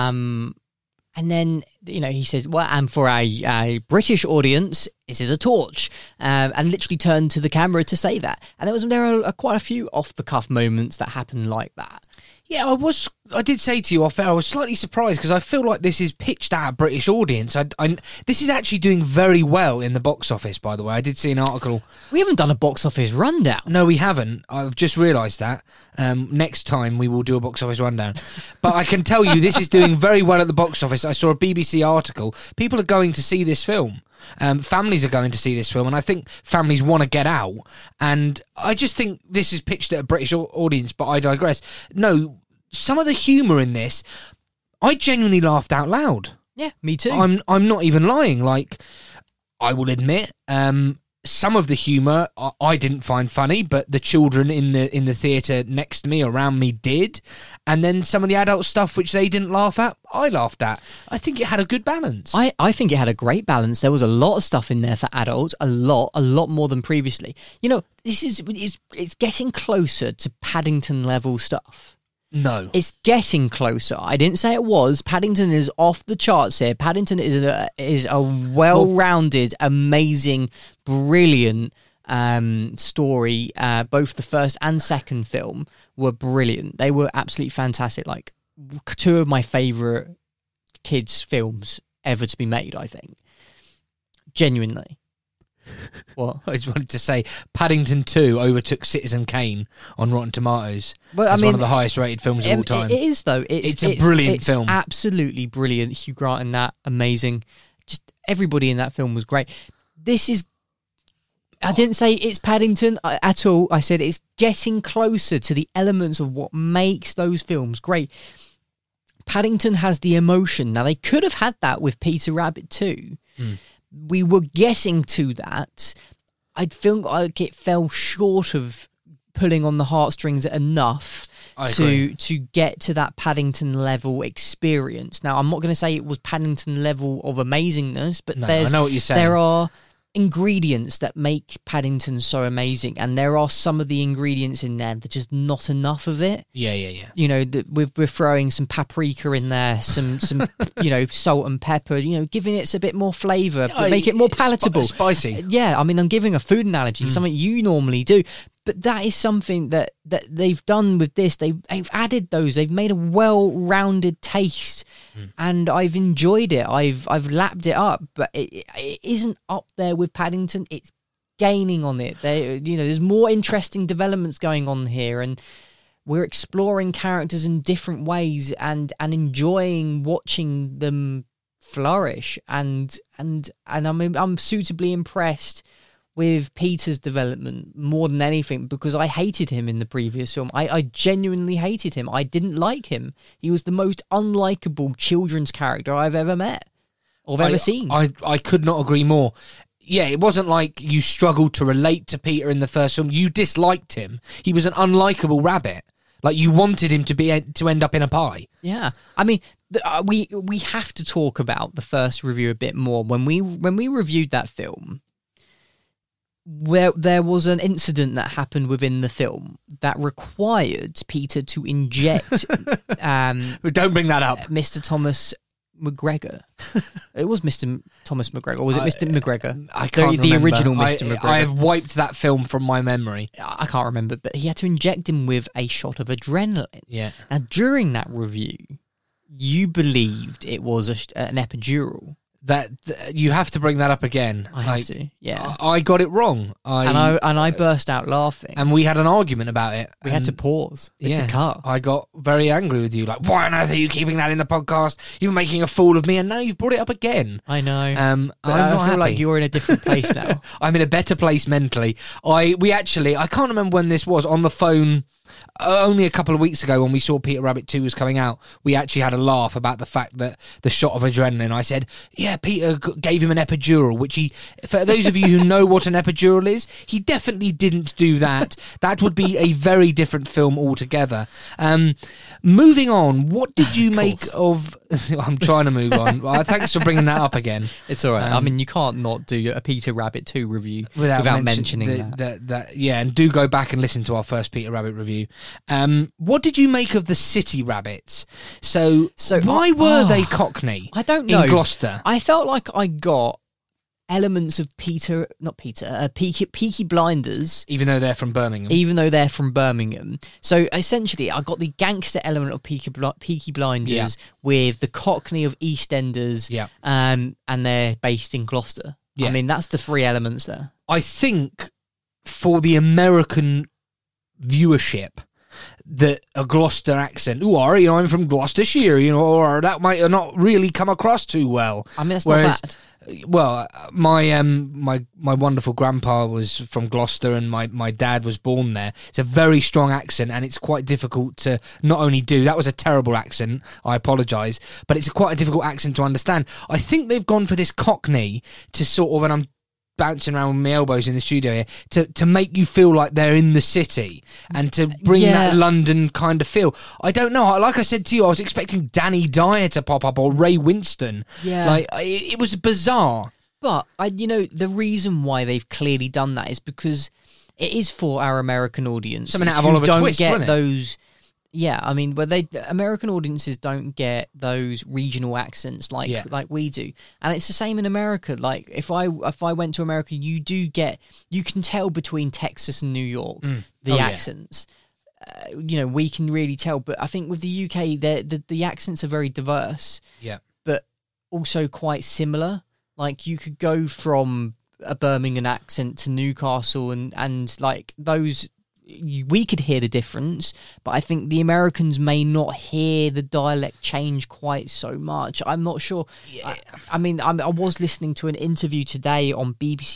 then he said, well, and for a British audience, this is a torch, and literally turned to the camera to say that. And there are quite a few off the cuff moments that happen like that. Yeah, I did say to you off air, I was slightly surprised because I feel like this is pitched at a British audience. This is actually doing very well in the box office, by the way. I did see an article. We haven't done a box office rundown. No, we haven't. I've just realised that. Next time we will do a box office rundown. But I can tell you this is doing very well at the box office. I saw a BBC article. People are going to see this film. Families are going to see this film, and I think families want to get out. And I just think this is pitched at a British audience, but I digress. No, some of the humour in this, I genuinely laughed out loud. Yeah, me too. I'm not even lying. Like, I will admit, some of the humour I didn't find funny, but the children in the theatre next to me, around me, did. And then some of the adult stuff which they didn't laugh at, I laughed at. I think it had a good balance. I think it had a great balance. There was a lot of stuff in there for adults, a lot more than previously. It's getting closer to Paddington level stuff. No. It's getting closer. I didn't say it was. Paddington is off the charts here. Paddington is a well-rounded, amazing, brilliant story. Both the first and second film were brilliant. They were absolutely fantastic. Like, two of my favourite kids' films ever to be made, I think. Genuinely. What? I just wanted to say Paddington 2 overtook Citizen Kane on Rotten Tomatoes as one of the highest rated films of all time. It is, though. It's a brilliant film. Absolutely brilliant. Hugh Grant in that, amazing. Just everybody in that film was great. This is... I didn't say it's Paddington at all. I said it's getting closer to the elements of what makes those films great. Paddington has the emotion. Now, they could have had that with Peter Rabbit too. We were getting to that. I feel like it fell short of pulling on the heartstrings enough to get to that Paddington level experience. Now, I'm not going to say it was Paddington level of amazingness, but I know what you're saying. There are ingredients that make Paddington so amazing, and there are some of the ingredients in there that just not enough of it. Yeah. You know, we're throwing some paprika in there, some you know, salt and pepper. You know, giving it a bit more flavour, but make it more palatable, spicy. Yeah, I mean, I'm giving a food analogy, something you normally do. But that is something that they've done with this. They've added those. They've made a well-rounded taste, and I've enjoyed it. I've lapped it up, but it isn't up there with Paddington. It's gaining on it. There's more interesting developments going on here, and we're exploring characters in different ways and enjoying watching them flourish. And I'm suitably impressed with Peter's development more than anything, because I hated him in the previous film. I genuinely hated him. I didn't like him. He was the most unlikable children's character I've ever met or ever seen. I could not agree more. Yeah, it wasn't like you struggled to relate to Peter in the first film. You disliked him. He was an unlikable rabbit. Like, you wanted him to end up in a pie. Yeah, I mean, we have to talk about the first review a bit more. When we reviewed that film, where there was an incident that happened within the film that required Peter to inject don't bring that up, Mr. Thomas McGregor. It was Mr. Thomas McGregor, or was it Mr. McGregor? I can't the remember. original Mr. McGregor. I have wiped that film from my memory. I can't remember, but he had to inject him with a shot of adrenaline. Yeah. Now, during that review, you believed it was an epidural. That you have to bring that up again. I have to. Yeah, I got it wrong. I burst out laughing, and we had an argument about it. We had to pause. To cut. I got very angry with you. Like, why on earth are you keeping that in the podcast? You're making a fool of me, and now you've brought it up again. I know. I feel like you're in a different place now. I'm in a better place mentally. I can't remember when this was on the phone. Only a couple of weeks ago, when we saw Peter Rabbit 2 was coming out, we actually had a laugh about the fact that the shot of adrenaline, I said, yeah, Peter gave him an epidural, which he, for those of you who know what an epidural is, he definitely didn't do that. That would be a very different film altogether. Moving on, what did you make of... I'm trying to move on. Thanks for bringing that up again. It's all right. I mean, you can't not do a Peter Rabbit 2 review without mentioning that. Yeah, and do go back and listen to our first Peter Rabbit review. What did you make of the city rabbits? So why were they Cockney? I don't know. In Gloucester, I felt like I got elements of Peaky Blinders, even though they're from Birmingham. So essentially, I got the gangster element of Peaky Blinders with the Cockney of EastEnders, and they're based in Gloucester. Yeah. I mean, that's the three elements there. I think for the American viewership, that a Gloucester accent, I'm from Gloucestershire, or that might not really come across too well. I mean, that's not bad. Well, my wonderful grandpa was from Gloucester, and my dad was born there. It's a very strong accent, and it's quite difficult to not only do. That was a terrible accent. I apologise, but it's quite a difficult accent to understand. I think they've gone for this Cockney to sort of, and I'm bouncing around with my elbows in the studio here, to make you feel like they're in the city and to bring that London kind of feel. I don't know. Like I said to you, I was expecting Danny Dyer to pop up or Ray Winston. Yeah. Like, it was bizarre. But, the reason why they've clearly done that is because it is for our American audience. Something out of Oliver Twist, don't get wasn't it? those... Yeah, I mean, but American audiences don't get those regional accents like we do, and it's the same in America. Like if I went to America, you can tell between Texas and New York the accents. We can really tell. But I think with the UK, the accents are very diverse. Yeah, but also quite similar. Like you could go from a Birmingham accent to Newcastle, and like those. We could hear the difference, but I think the Americans may not hear the dialect change quite so much. I'm not sure. Yeah. I was listening to an interview today on BBC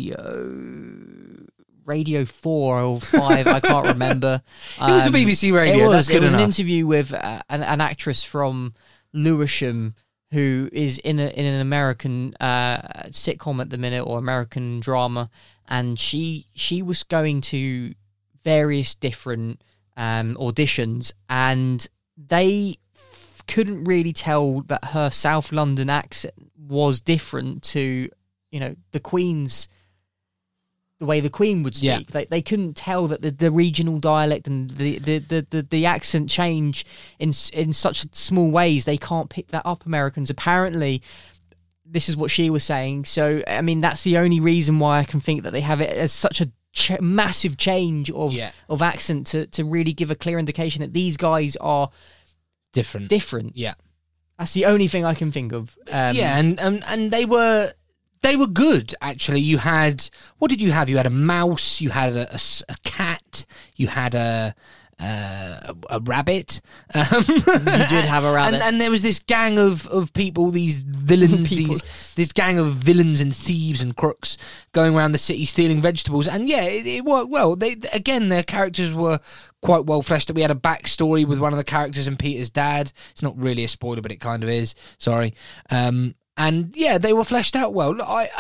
Radio 4 or 5, I can't remember. It was a BBC Radio. It was an interview with an actress from Lewisham who is in an American sitcom at the minute, or American drama, and she was going to various different auditions, and they couldn't really tell that her South London accent was different to the Queen's. The way the Queen would speak, they couldn't tell that the regional dialect and the accent change in such small ways. They can't pick that up. Americans, apparently, this is what she was saying. So, I mean, that's the only reason why I can think that they have it as such a massive change of accent to really give a clear indication that these guys are different. Yeah, that's the only thing I can think of. And they were. They were good, actually. You had... What did you have? You had a mouse, you had a cat, you had a rabbit. You did have a rabbit. And there was this gang of people, these villains, this gang of villains and thieves and crooks going around the city stealing vegetables. And yeah, it worked well. Their characters were quite well fleshed out. We had a backstory with one of the characters and Peter's dad. It's not really a spoiler, but it kind of is. Sorry. And yeah, they were fleshed out well.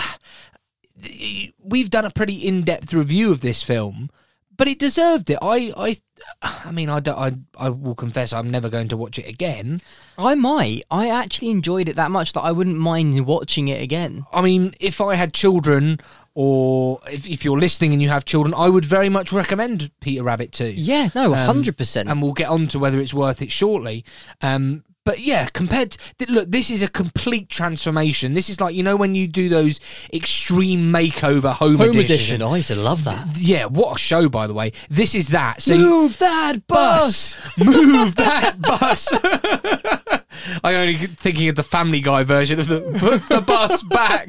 We've done a pretty in-depth review of this film, but it deserved it. I will confess I'm never going to watch it again. I might. I actually enjoyed it that much that I wouldn't mind watching it again. I mean, if I had children, or if you're listening and you have children, I would very much recommend Peter Rabbit 2. Yeah, no, 100%. And we'll get on to whether it's worth it shortly. But yeah, look, this is a complete transformation. This is like, when you do those extreme makeover home edition. I used to love that. Yeah, what a show, by the way. This is that. So Move that bus! Move that bus! I'm only thinking of the Family Guy version of the bus back.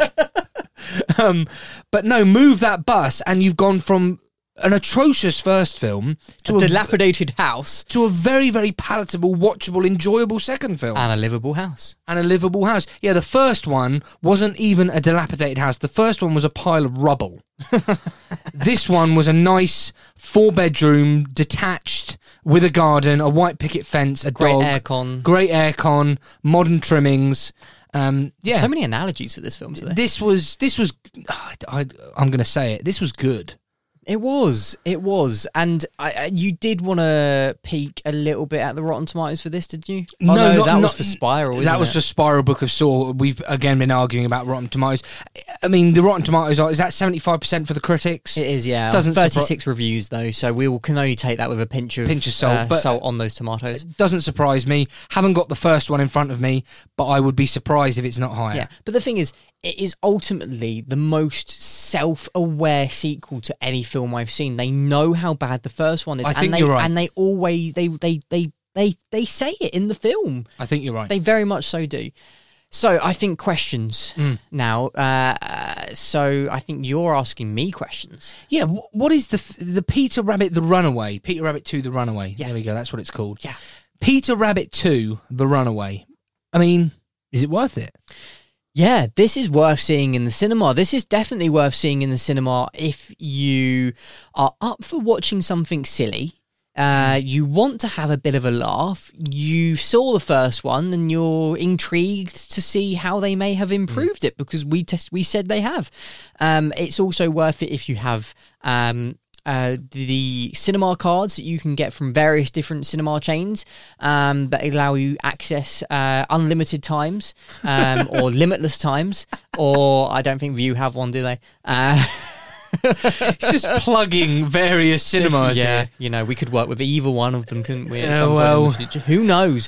But no, move that bus, and you've gone from an atrocious first film to a dilapidated house to a very, very palatable, watchable, enjoyable second film. And a livable house. Yeah, the first one wasn't even a dilapidated house. The first one was a pile of rubble. This one was a nice 4-bedroom, detached, with a garden, a white picket fence, a great dog. Great aircon, modern trimmings. Yeah. So many analogies for this film today. This was. I'm going to say it. This was good. It was, and you did want to peek a little bit at the Rotten Tomatoes for this, did you? No, that was for Spiral, wasn't it? That was for Spiral Book of Saw. We've again been arguing about Rotten Tomatoes. I mean, the Rotten Tomatoes is that 75% for the critics? It is, yeah. Doesn't 36 reviews though, so we can only take that with a pinch of salt on those tomatoes. Doesn't surprise me. Haven't got the first one in front of me, but I would be surprised if it's not higher. Yeah, but the thing is, it is ultimately the most self-aware sequel to any film I've seen. They know how bad the first one is. I think you're right. And they always they say it in the film. I think you're right. They very much so do. So I think questions now. So I think you're asking me questions. Yeah. What is the Peter Rabbit the Runaway? Peter Rabbit 2 the Runaway. Yeah. There we go. That's what it's called. Yeah. Peter Rabbit 2 the Runaway. I mean, is it worth it? Yeah, this is worth seeing in the cinema. This is definitely worth seeing in the cinema if you are up for watching something silly. You want to have a bit of a laugh. You saw the first one and you're intrigued to see how they may have improved it, because we said they have. It's also worth it if you have the cinema cards that you can get from various different cinema chains that allow you access unlimited times or limitless times, or I don't think View have one, do they? Just plugging various cinemas. Yeah, we could work with either one of them, couldn't we? Who knows?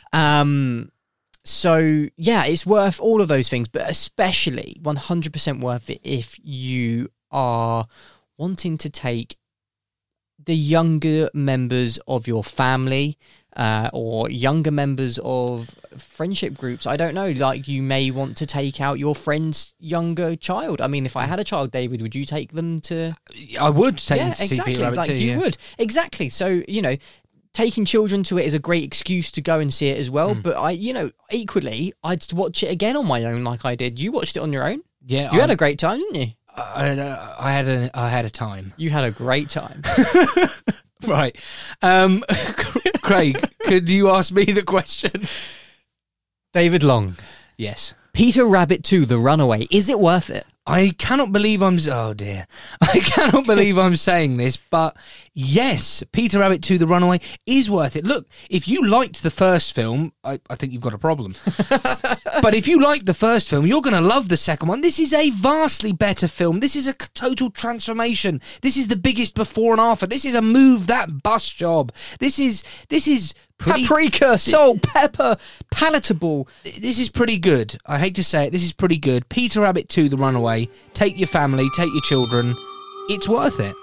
So yeah, it's worth all of those things, but especially 100% worth it if you are wanting to take the younger members of your family or younger members of friendship groups. I don't know, like you may want to take out your friend's younger child. I mean, if I had a child, David, would you take them to... I would take them to see Peter Rabbit 2. You would. Exactly. So, taking children to it is a great excuse to go and see it as well. But equally, I'd watch it again on my own like I did. You watched it on your own. Yeah. You had a great time, didn't you? I had a time. You had a great time. Right. Craig, could you ask me the question? David Long. Yes. Peter Rabbit 2, The Runaway. Is it worth it? I cannot believe I cannot believe I'm saying this, but yes, Peter Rabbit 2 The Runaway is worth it. Look, if you liked the first film, I think you've got a problem. But if you liked the first film, you're going to love the second one. This is a vastly better film. This is a total transformation. This is the biggest before and after. This is a move that bus job. This is pretty... Paprika, salt, pepper, palatable. This is pretty good. I hate to say it. This is pretty good. Peter Rabbit 2 The Runaway. Take your family, take your children. It's worth it.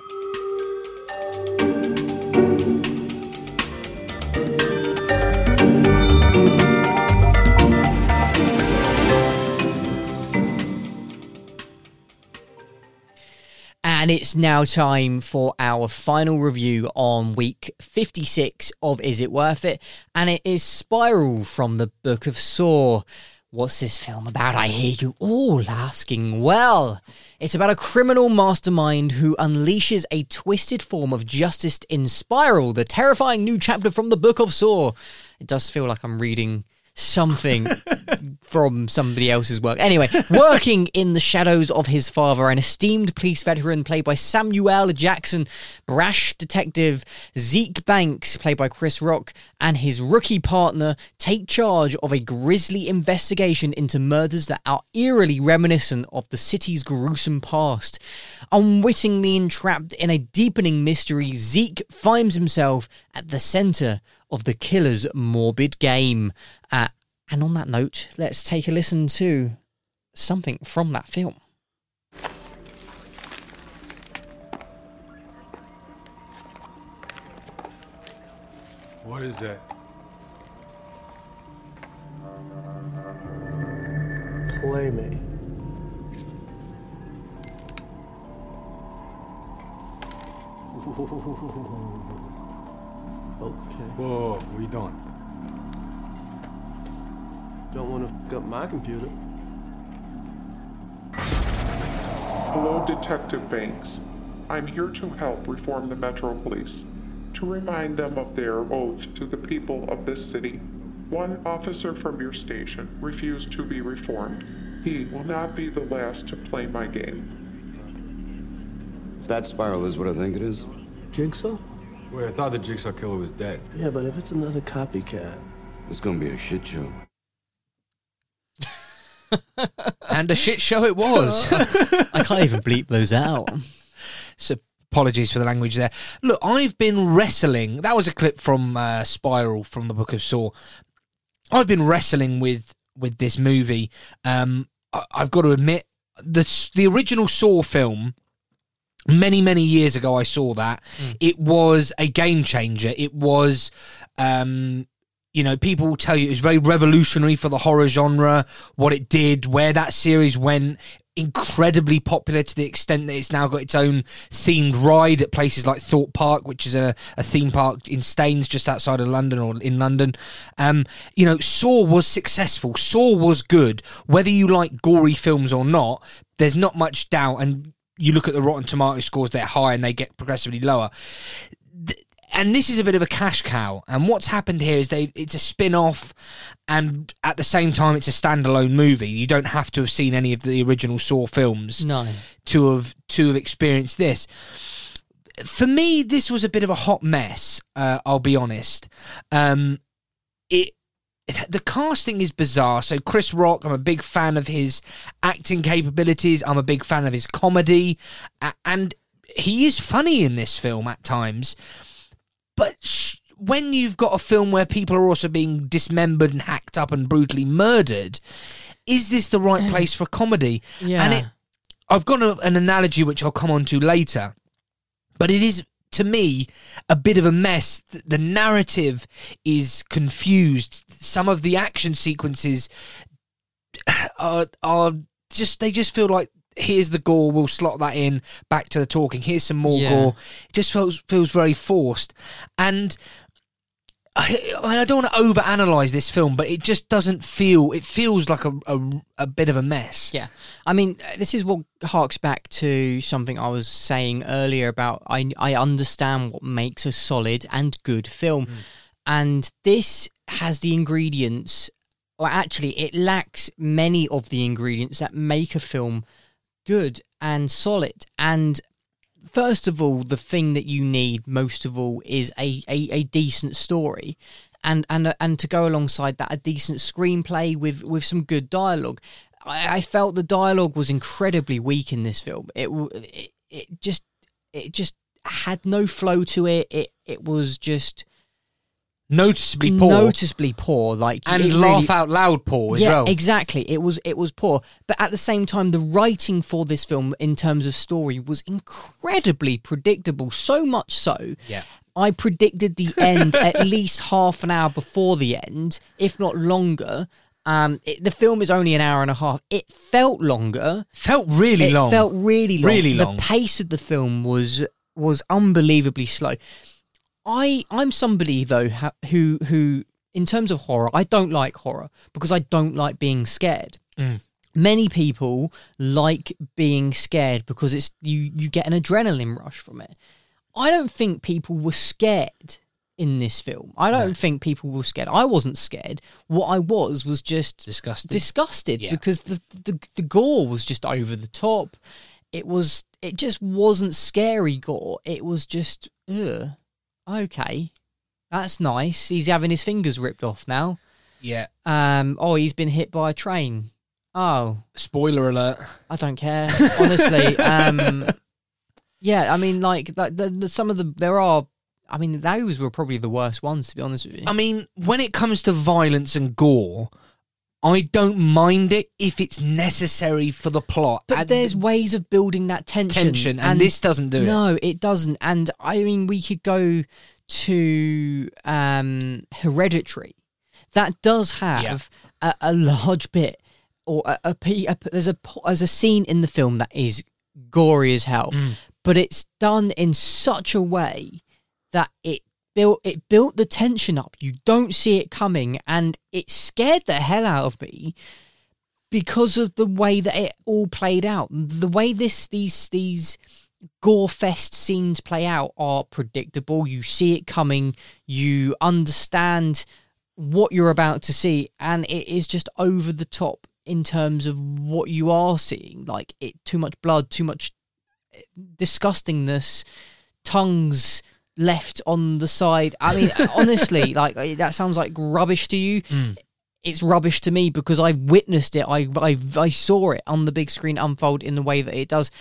And it's now time for our final review on week 56 of Is It Worth It? And it is Spiral from the Book of Saw. What's this film about, I hear you all asking? Well, it's about a criminal mastermind who unleashes a twisted form of justice in Spiral, the terrifying new chapter from the Book of Saw. It does feel like I'm reading something from somebody else's work. Anyway, working in the shadows of his father, an esteemed police veteran played by Samuel Jackson, brash detective Zeke Banks, played by Chris Rock, and his rookie partner take charge of a grisly investigation into murders that are eerily reminiscent of the city's gruesome past. Unwittingly entrapped in a deepening mystery, Zeke finds himself at the centre of the killer's morbid game. And on that note, let's take a listen to something from that film. What is that? Play me. Okay. Whoa, what are you doing? Don't want to f*** up my computer. Hello, Detective Banks. I'm here to help reform the Metro Police, to remind them of their oath to the people of this city. One officer from your station refused to be reformed. He will not be the last to play my game. If that Spiral is what I think it is. Jigsaw? Wait, I thought the Jigsaw Killer was dead. Yeah, but if it's another copycat... It's gonna be a shit show. And a shit show it was. I can't even bleep those out. So apologies for the language there. Look, I've been wrestling. That was a clip from Spiral from the Book of Saw. I've been wrestling with this movie. I've got to admit, the original Saw film, many, many years ago I saw that. It was a game changer. It was... you know, people will tell you it was very revolutionary for the horror genre, what it did, where that series went, incredibly popular to the extent that it's now got its own themed ride at places like Thorpe Park, which is a theme park in Staines, just outside of London, or in London. You know, Saw was successful. Saw was good. Whether you like gory films or not, there's not much doubt. And you look at the Rotten Tomato scores, they're high and they get progressively lower. And this is a bit of a cash cow. And what's happened here is it's a spin-off, and at the same time, it's a standalone movie. You don't have to have seen any of the original Saw films to have experienced this. For me, this was a bit of a hot mess, I'll be honest. The casting is bizarre. So Chris Rock, I'm a big fan of his acting capabilities. I'm a big fan of his comedy. And he is funny in this film at times. But when you've got a film where people are also being dismembered and hacked up and brutally murdered, is this the right place for comedy? Yeah. And I've got an analogy which I'll come on to later, but it is, to me, a bit of a mess. The narrative is confused. Some of the action sequences are just, they just feel like, here's the gore, we'll slot that in, back to the talking, here's some more gore. It just feels very forced. And I don't want to overanalyze this film, but it just doesn't feel, it feels like a bit of a mess. Yeah. I mean, this is what harks back to something I was saying earlier about I understand what makes a solid and good film. And this has the ingredients, or actually it lacks many of the ingredients that make a film good and solid. And first of all, the thing that you need most of all is a decent story, and to go alongside that, a decent screenplay with some good dialogue. I felt the dialogue was incredibly weak in this film. It just had no flow to it. It was just noticeably poor, like, and laugh out loud poor as well. Yeah, exactly. It was poor, but at the same time, the writing for this film in terms of story was incredibly predictable. So much so, I predicted the end at least half an hour before the end, if not longer. The film is only an hour and a half. It felt longer. Felt really long. The pace of the film was unbelievably slow. I'm somebody though who in terms of horror, I don't like horror because I don't like being scared. Many people like being scared because it's you get an adrenaline rush from it. I don't think people were scared in this film. I don't think people were scared. I wasn't scared. What I was just disgusted because the gore was just over the top. It just wasn't scary gore. It was just okay, that's nice. He's having his fingers ripped off now. Yeah. He's been hit by a train. Oh, spoiler alert. I don't care, honestly. Yeah, I mean, like some of those were probably the worst ones, to be honest with you. I mean, when it comes to violence and gore, I don't mind it if it's necessary for the plot. But there's ways of building that tension. And this doesn't do it. No, it doesn't. And I mean, we could go to Hereditary. That does have a large bit, or there's a scene in the film that is gory as hell, but it's done in such a way that it built the tension up. You don't see it coming, and it scared the hell out of me because of the way that it all played out. The way these gore fest scenes play out are predictable. You see it coming. You understand what you're about to see, and it is just over the top in terms of what you are seeing. Like, too much blood, too much disgustingness, tongues left on the side. I mean, honestly, like, that sounds like rubbish to you. It's rubbish to me because I witnessed it. I saw it on the big screen unfold in the way that it does.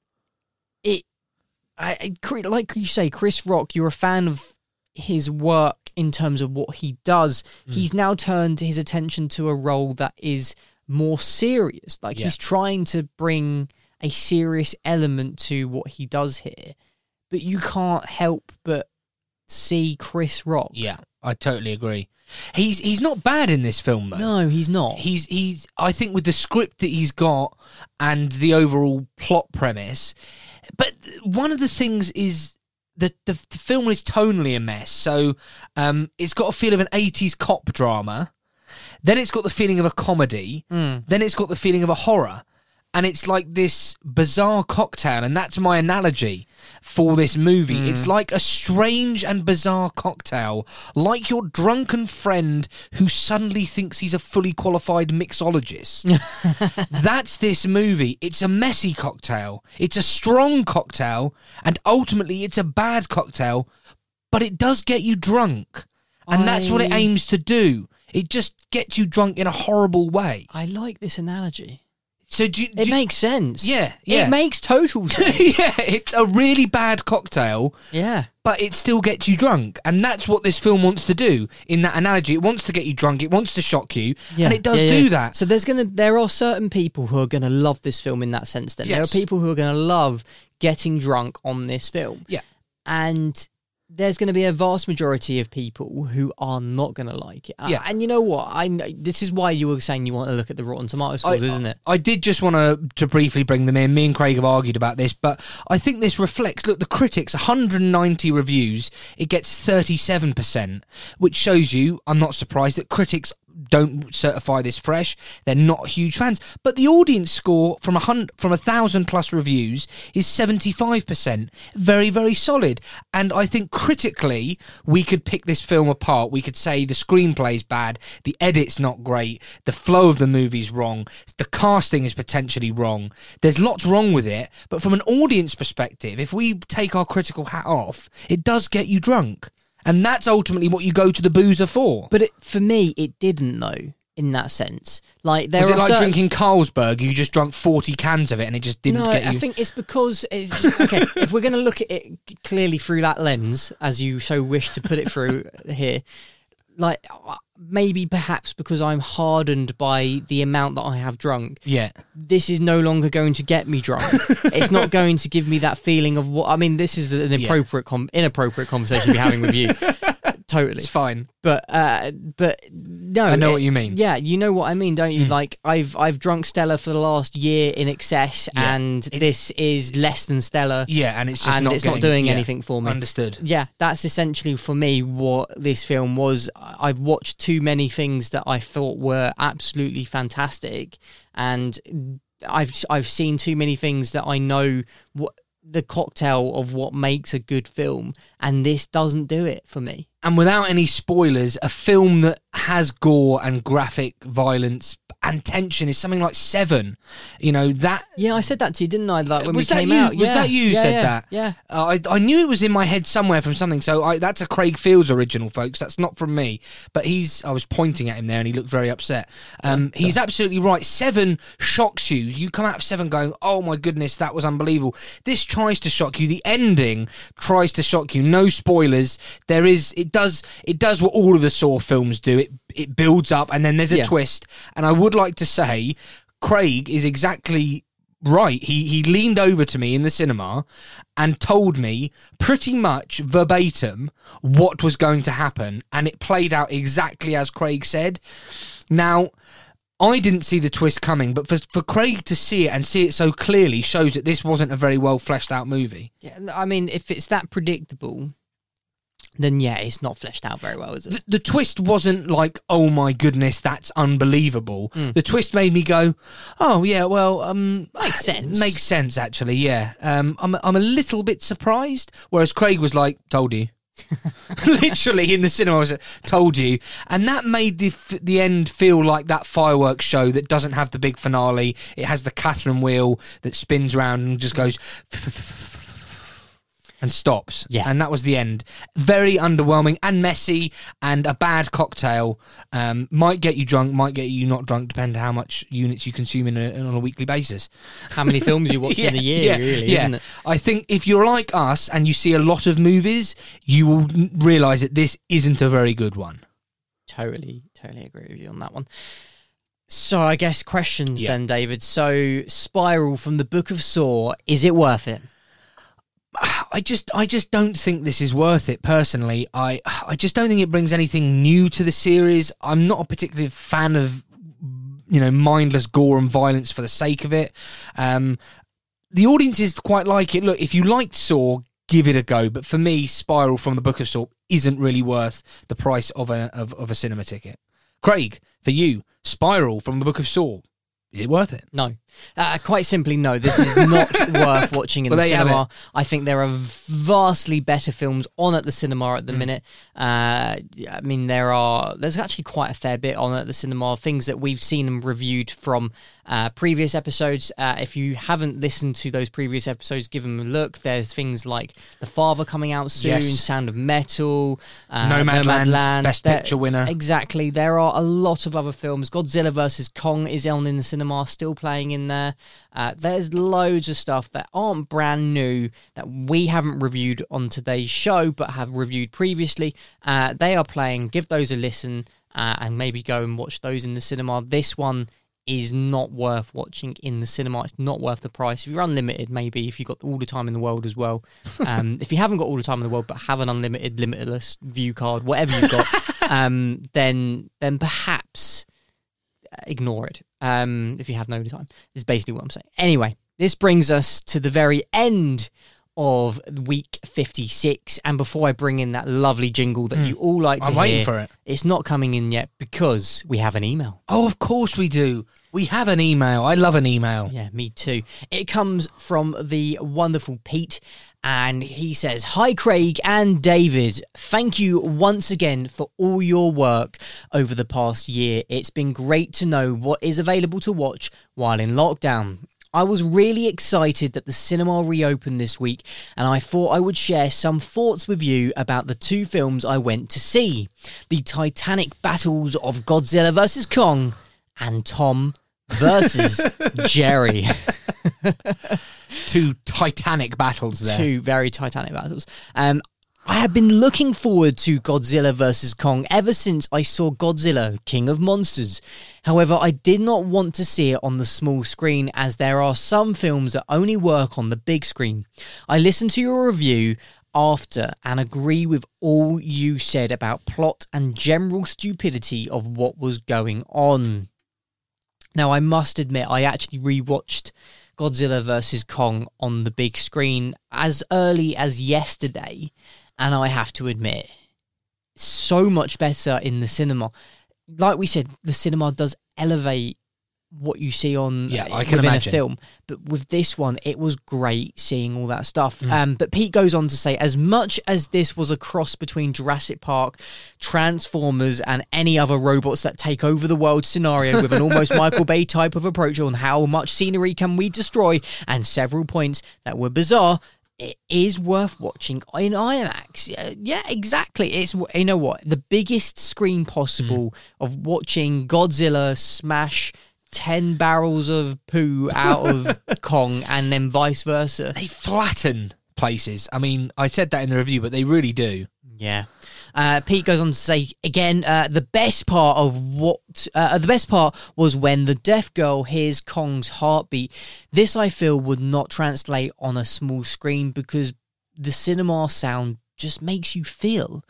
Like you say, Chris Rock, you're a fan of his work in terms of what he does. He's now turned his attention to a role that is more serious. Like, he's trying to bring a serious element to what he does here. But you can't help but see Chris Rock. Yeah, I totally agree. He's not bad in this film, though. No, he's not. He's I think with the script that he's got and the overall plot premise. But one of the things is that the film is tonally a mess. So it's got a feel of an 80s cop drama. Then it's got the feeling of a comedy. Then it's got the feeling of a horror. And it's like this bizarre cocktail, and that's my analogy for this movie. It's like a strange and bizarre cocktail, like your drunken friend who suddenly thinks he's a fully qualified mixologist. That's this movie. It's a messy cocktail. It's a strong cocktail, and ultimately it's a bad cocktail, but it does get you drunk. And that's what it aims to do. It just gets you drunk in a horrible way. I like this analogy. So it makes sense. Yeah. It makes total sense. Yeah, it's a really bad cocktail. Yeah. But it still gets you drunk. And that's what this film wants to do in that analogy. It wants to get you drunk. It wants to shock you. Yeah. And it does do that. So there are certain people who are going to love this film in that sense then. Yes. There are people who are going to love getting drunk on this film. Yeah. And there's going to be a vast majority of people who are not going to like it. Yeah. And you know what? This is why you were saying you want to look at the Rotten Tomato scores, isn't it? I did just want to briefly bring them in. Me and Craig have argued about this, but I think this reflects, look, the critics, 190 reviews, it gets 37%, which shows you, I'm not surprised, that critics don't certify this fresh. They're not huge fans. But the audience score from 1,000 plus reviews is 75%. Very, very solid. And I think critically, we could pick this film apart. We could say the screenplay's bad, the edit's not great, the flow of the movie's wrong, the casting is potentially wrong. There's lots wrong with it. But from an audience perspective, if we take our critical hat off, it does get you drunk. And that's ultimately what you go to the boozer for. But for me, it didn't, though, in that sense. Like, there Was it are like certain... drinking Carlsberg? You just drunk 40 cans of it and it just didn't get you... I think it's because... okay, if we're going to look at it clearly through that lens, as you so wish to put it through here, like, maybe perhaps because I'm hardened by the amount that I have drunk. Yeah. This is no longer going to get me drunk. It's not going to give me that feeling of what... I mean, this is an inappropriate conversation to be having with you. Totally. It's fine. But no, I know what you mean. Yeah, you know what I mean, don't you? Like, I've drunk Stella for the last year in excess, and this is less than Stella. Yeah, and it's just not doing anything for me. Understood. Yeah, that's essentially for me what this film was. I've watched too many things that I thought were absolutely fantastic, and I've seen too many things that I know what the cocktail of what makes a good film, and this doesn't do it for me. And without any spoilers, a film that has gore and graphic violence and tension is something like Seven. You know, that... Yeah, I said that to you, didn't I? Like, when we that came you? out. Was that you who said that? Yeah. I knew it was in my head somewhere from something, so that's a Craig Fields original, folks. That's not from me. But I was pointing at him there and he looked very upset. He's absolutely right. Seven shocks you. You come out of Seven going, oh my goodness, that was unbelievable. This tries to shock you. The ending tries to shock you. No spoilers. It does what all of the Saw films do. It builds up and then there's a twist. And I would like to say Craig is exactly right. He leaned over to me in the cinema and told me pretty much verbatim what was going to happen, and it played out exactly as Craig said. Now, I didn't see the twist coming, but for Craig to see it and see it so clearly shows that this wasn't a very well fleshed out movie. Yeah, I mean, if it's that predictable, then yeah, it's not fleshed out very well, is it? The twist wasn't like, oh my goodness, that's unbelievable. The twist made me go, oh yeah, well, makes sense. Makes sense, actually, yeah. I'm a little bit surprised, whereas Craig was like, told you. Literally in the cinema, I was like, told you. And that made the end feel like that fireworks show that doesn't have the big finale. It has the Catherine wheel that spins around and just goes... and stops. Yeah. And that was the end. Very underwhelming and messy, and a bad cocktail. Might get you drunk, might get you not drunk, depending on how much units you consume on a weekly basis. How many films you watch in a year, really, isn't it? I think if you're like us and you see a lot of movies, you will realise that this isn't a very good one. Totally agree with you on that one. So I guess questions then, David. So Spiral from the Book of Saw, is it worth it? I just don't think this is worth it, personally. I just don't think it brings anything new to the series. I'm not a particular fan of, mindless gore and violence for the sake of it. The audiences quite like it. Look, if you liked Saw, give it a go. But for me, Spiral from the Book of Saw isn't really worth the price of a cinema ticket. Craig, for you, Spiral from the Book of Saw, is it worth it? No. Quite simply, no. This is not worth watching in the cinema. I think there are vastly better films on at the cinema at the minute. I mean, there's actually quite a fair bit on at the cinema, things that we've seen and reviewed from previous episodes. If you haven't listened to those previous episodes, give them a look. There's things like The Father coming out soon, Sound of Metal, Nomadland, Best Picture winner. Exactly. There are a lot of other films. Godzilla vs. Kong is on in the cinema, still playing in there. There's loads of stuff that aren't brand new that we haven't reviewed on today's show but have reviewed previously. They are playing. Give those a listen and maybe go and watch those in the cinema. This one is not worth watching in the cinema. It's not worth the price. If you're unlimited, maybe, if you've got all the time in the world as well. If you haven't got all the time in the world but have an unlimited, limitless view card, whatever you've got, then perhaps ignore it. If you have no time, is basically what I'm saying. Anyway, this brings us to the very end of week 56. And before I bring in that lovely jingle that you all like to hear, I'm waiting for it. It's not coming in yet because we have an email. Oh, of course we do. We have an email. I love an email. Yeah, me too. It comes from the wonderful Pete, and he says, "Hi, Craig and David. Thank you once again for all your work over the past year. It's been great to know what is available to watch while in lockdown. I was really excited that the cinema reopened this week, and I thought I would share some thoughts with you about the two films I went to see. The titanic battles of Godzilla vs. Kong and Tom versus Jerry." Two titanic battles there. Two very titanic battles. I have been looking forward to Godzilla vs. Kong ever since I saw Godzilla, King of Monsters. However, I did not want to see it on the small screen, as there are some films that only work on the big screen. I listened to your review after and agree with all you said about plot and general stupidity of what was going on. Now, I must admit, I actually rewatched Godzilla vs. Kong on the big screen as early as yesterday, and I have to admit, so much better in the cinema. Like we said, the cinema does elevate what you see on I can within imagine. a film, but with this one it was great seeing all that stuff. But Pete goes on to say, as much as this was a cross between Jurassic Park, Transformers and any other robots that take over the world scenario, with an almost Michael Bay type of approach on how much scenery can we destroy, and several points that were bizarre, it is worth watching in IMAX. Yeah, exactly. It's, you know what, the biggest screen possible of watching Godzilla smash 10 barrels of poo out of Kong, and then vice versa. They flatten places. I mean, I said that in the review, but they really do. Yeah. Pete goes on to say again, the best part was when the deaf girl hears Kong's heartbeat. This, I feel, would not translate on a small screen because the cinema sound just makes you feel.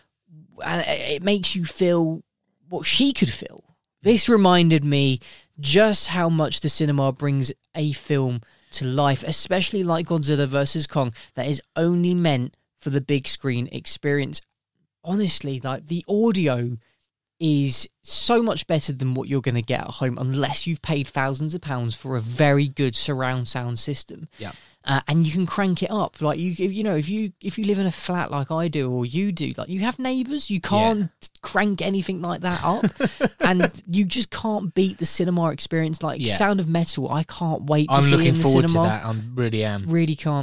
It makes you feel what she could feel. This reminded me just how much the cinema brings a film to life, especially like Godzilla vs. Kong, that is only meant for the big screen experience. Honestly, like, the audio is so much better than what you're going to get at home, unless you've paid thousands of pounds for a very good surround sound system. Yeah. And you can crank it up. Like, you know, if you live in a flat like I do, or you do, like, you have neighbours, you can't crank anything like that up, and you just can't beat the cinema experience. Like Sound of Metal, I can't wait to see in the cinema. I'm looking forward to that. I really am. Really can't.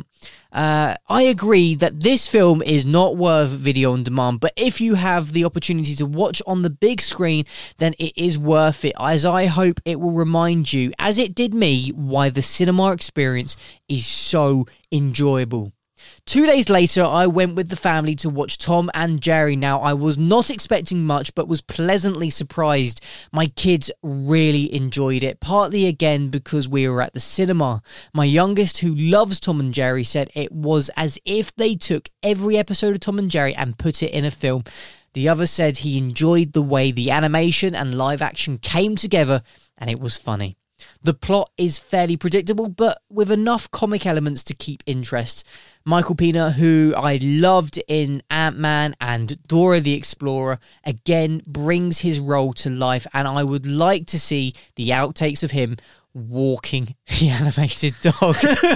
I agree that this film is not worth video on demand, but if you have the opportunity to watch on the big screen, then it is worth it, as I hope it will remind you, as it did me, why the cinema experience is so enjoyable. 2 days later, I went with the family to watch Tom and Jerry. Now, I was not expecting much, but was pleasantly surprised. My kids really enjoyed it, partly again because we were at the cinema. My youngest, who loves Tom and Jerry, said it was as if they took every episode of Tom and Jerry and put it in a film. The other said he enjoyed the way the animation and live action came together, and it was funny. The plot is fairly predictable, but with enough comic elements to keep interest. Michael Pena, who I loved in Ant-Man and Dora the Explorer, again brings his role to life, and I would like to see the outtakes of him walking the animated dog.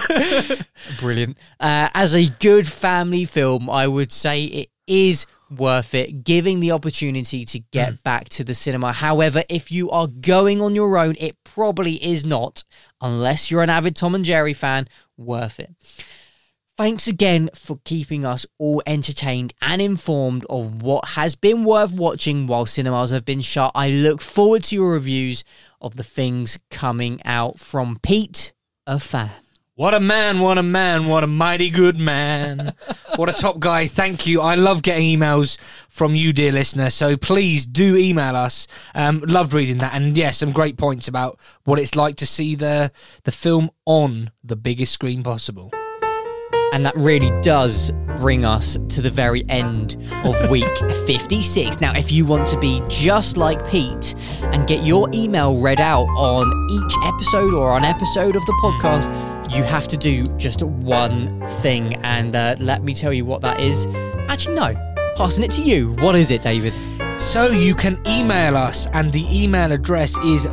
Brilliant. As a good family film, I would say it is worth it, giving the opportunity to get back to the cinema. However, if you are going on your own, it probably is not, unless you're an avid Tom and Jerry fan, worth it. Thanks again for keeping us all entertained and informed of what has been worth watching while cinemas have been shut. I look forward to your reviews of the things coming out. From Pete, a fan. What a man, what a man, what a mighty good man. What a top guy. Thank you. I love getting emails from you, dear listener, so please do email us. Loved reading that, and yeah, some great points about what it's like to see the film on the biggest screen possible. And that really does bring us to the very end of week 56. Now, if you want to be just like Pete and get your email read out on each episode or on episode of the podcast, you have to do just one thing, and let me tell you what that is. Actually, no. Passing it to you. What is it, David? So you can email us, and the email address is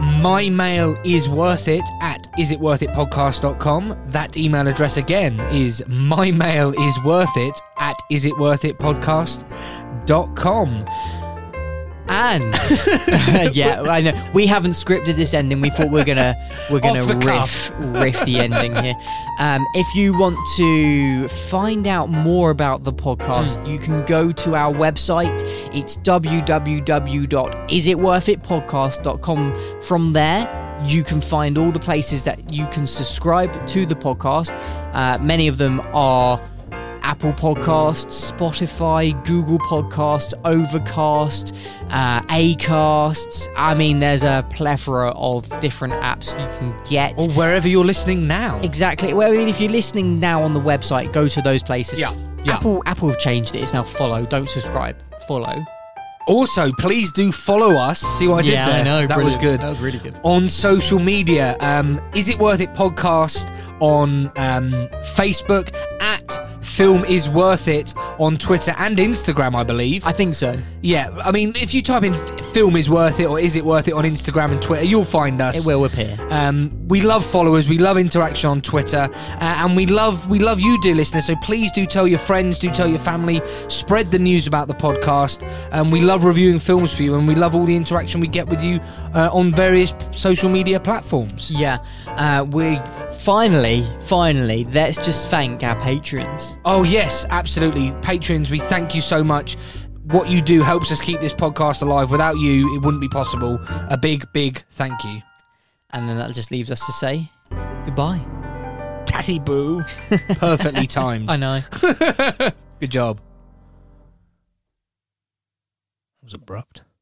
mymail.isworthit@isitworthitpodcast.com. That email address again is mymail.isworthit@isitworthitpodcast.com. And yeah, I know we haven't scripted this ending. We thought we're gonna riff the ending here. If you want to find out more about the podcast, you can go to our website. It's www.isitworthitpodcast.com. From there, you can find all the places that you can subscribe to the podcast. Many of them are Apple Podcasts, Spotify, Google Podcasts, Overcast, Acasts. I mean, there's a plethora of different apps you can get. Or wherever you're listening now. Exactly. Well, I mean, if you're listening now on the website, go to those places. Yeah. Apple have changed it. It's now follow. Don't subscribe. Follow. Also, please do follow us. See what I did there? I know. That was good. That was really good. On social media, Is It Worth It Podcast on Facebook, at Film Is Worth It on Twitter and Instagram, I believe. I think so. Yeah, I mean, if you type in Film Is Worth It or Is It Worth It on Instagram and Twitter, you'll find us. It will appear. We love followers, we love interaction on Twitter, and we love you, dear listeners. So please do tell your friends, do tell your family, spread the news about the podcast. We love reviewing films for you, and we love all the interaction we get with you on various social media platforms. Yeah, we finally, let's just thank our patrons. Oh yes, absolutely. Patrons, we thank you so much. What you do helps us keep this podcast alive. Without you, it wouldn't be possible. A big thank you. And then that just leaves us to say goodbye. Tatty boo. Perfectly timed. I know. Good job. That was abrupt.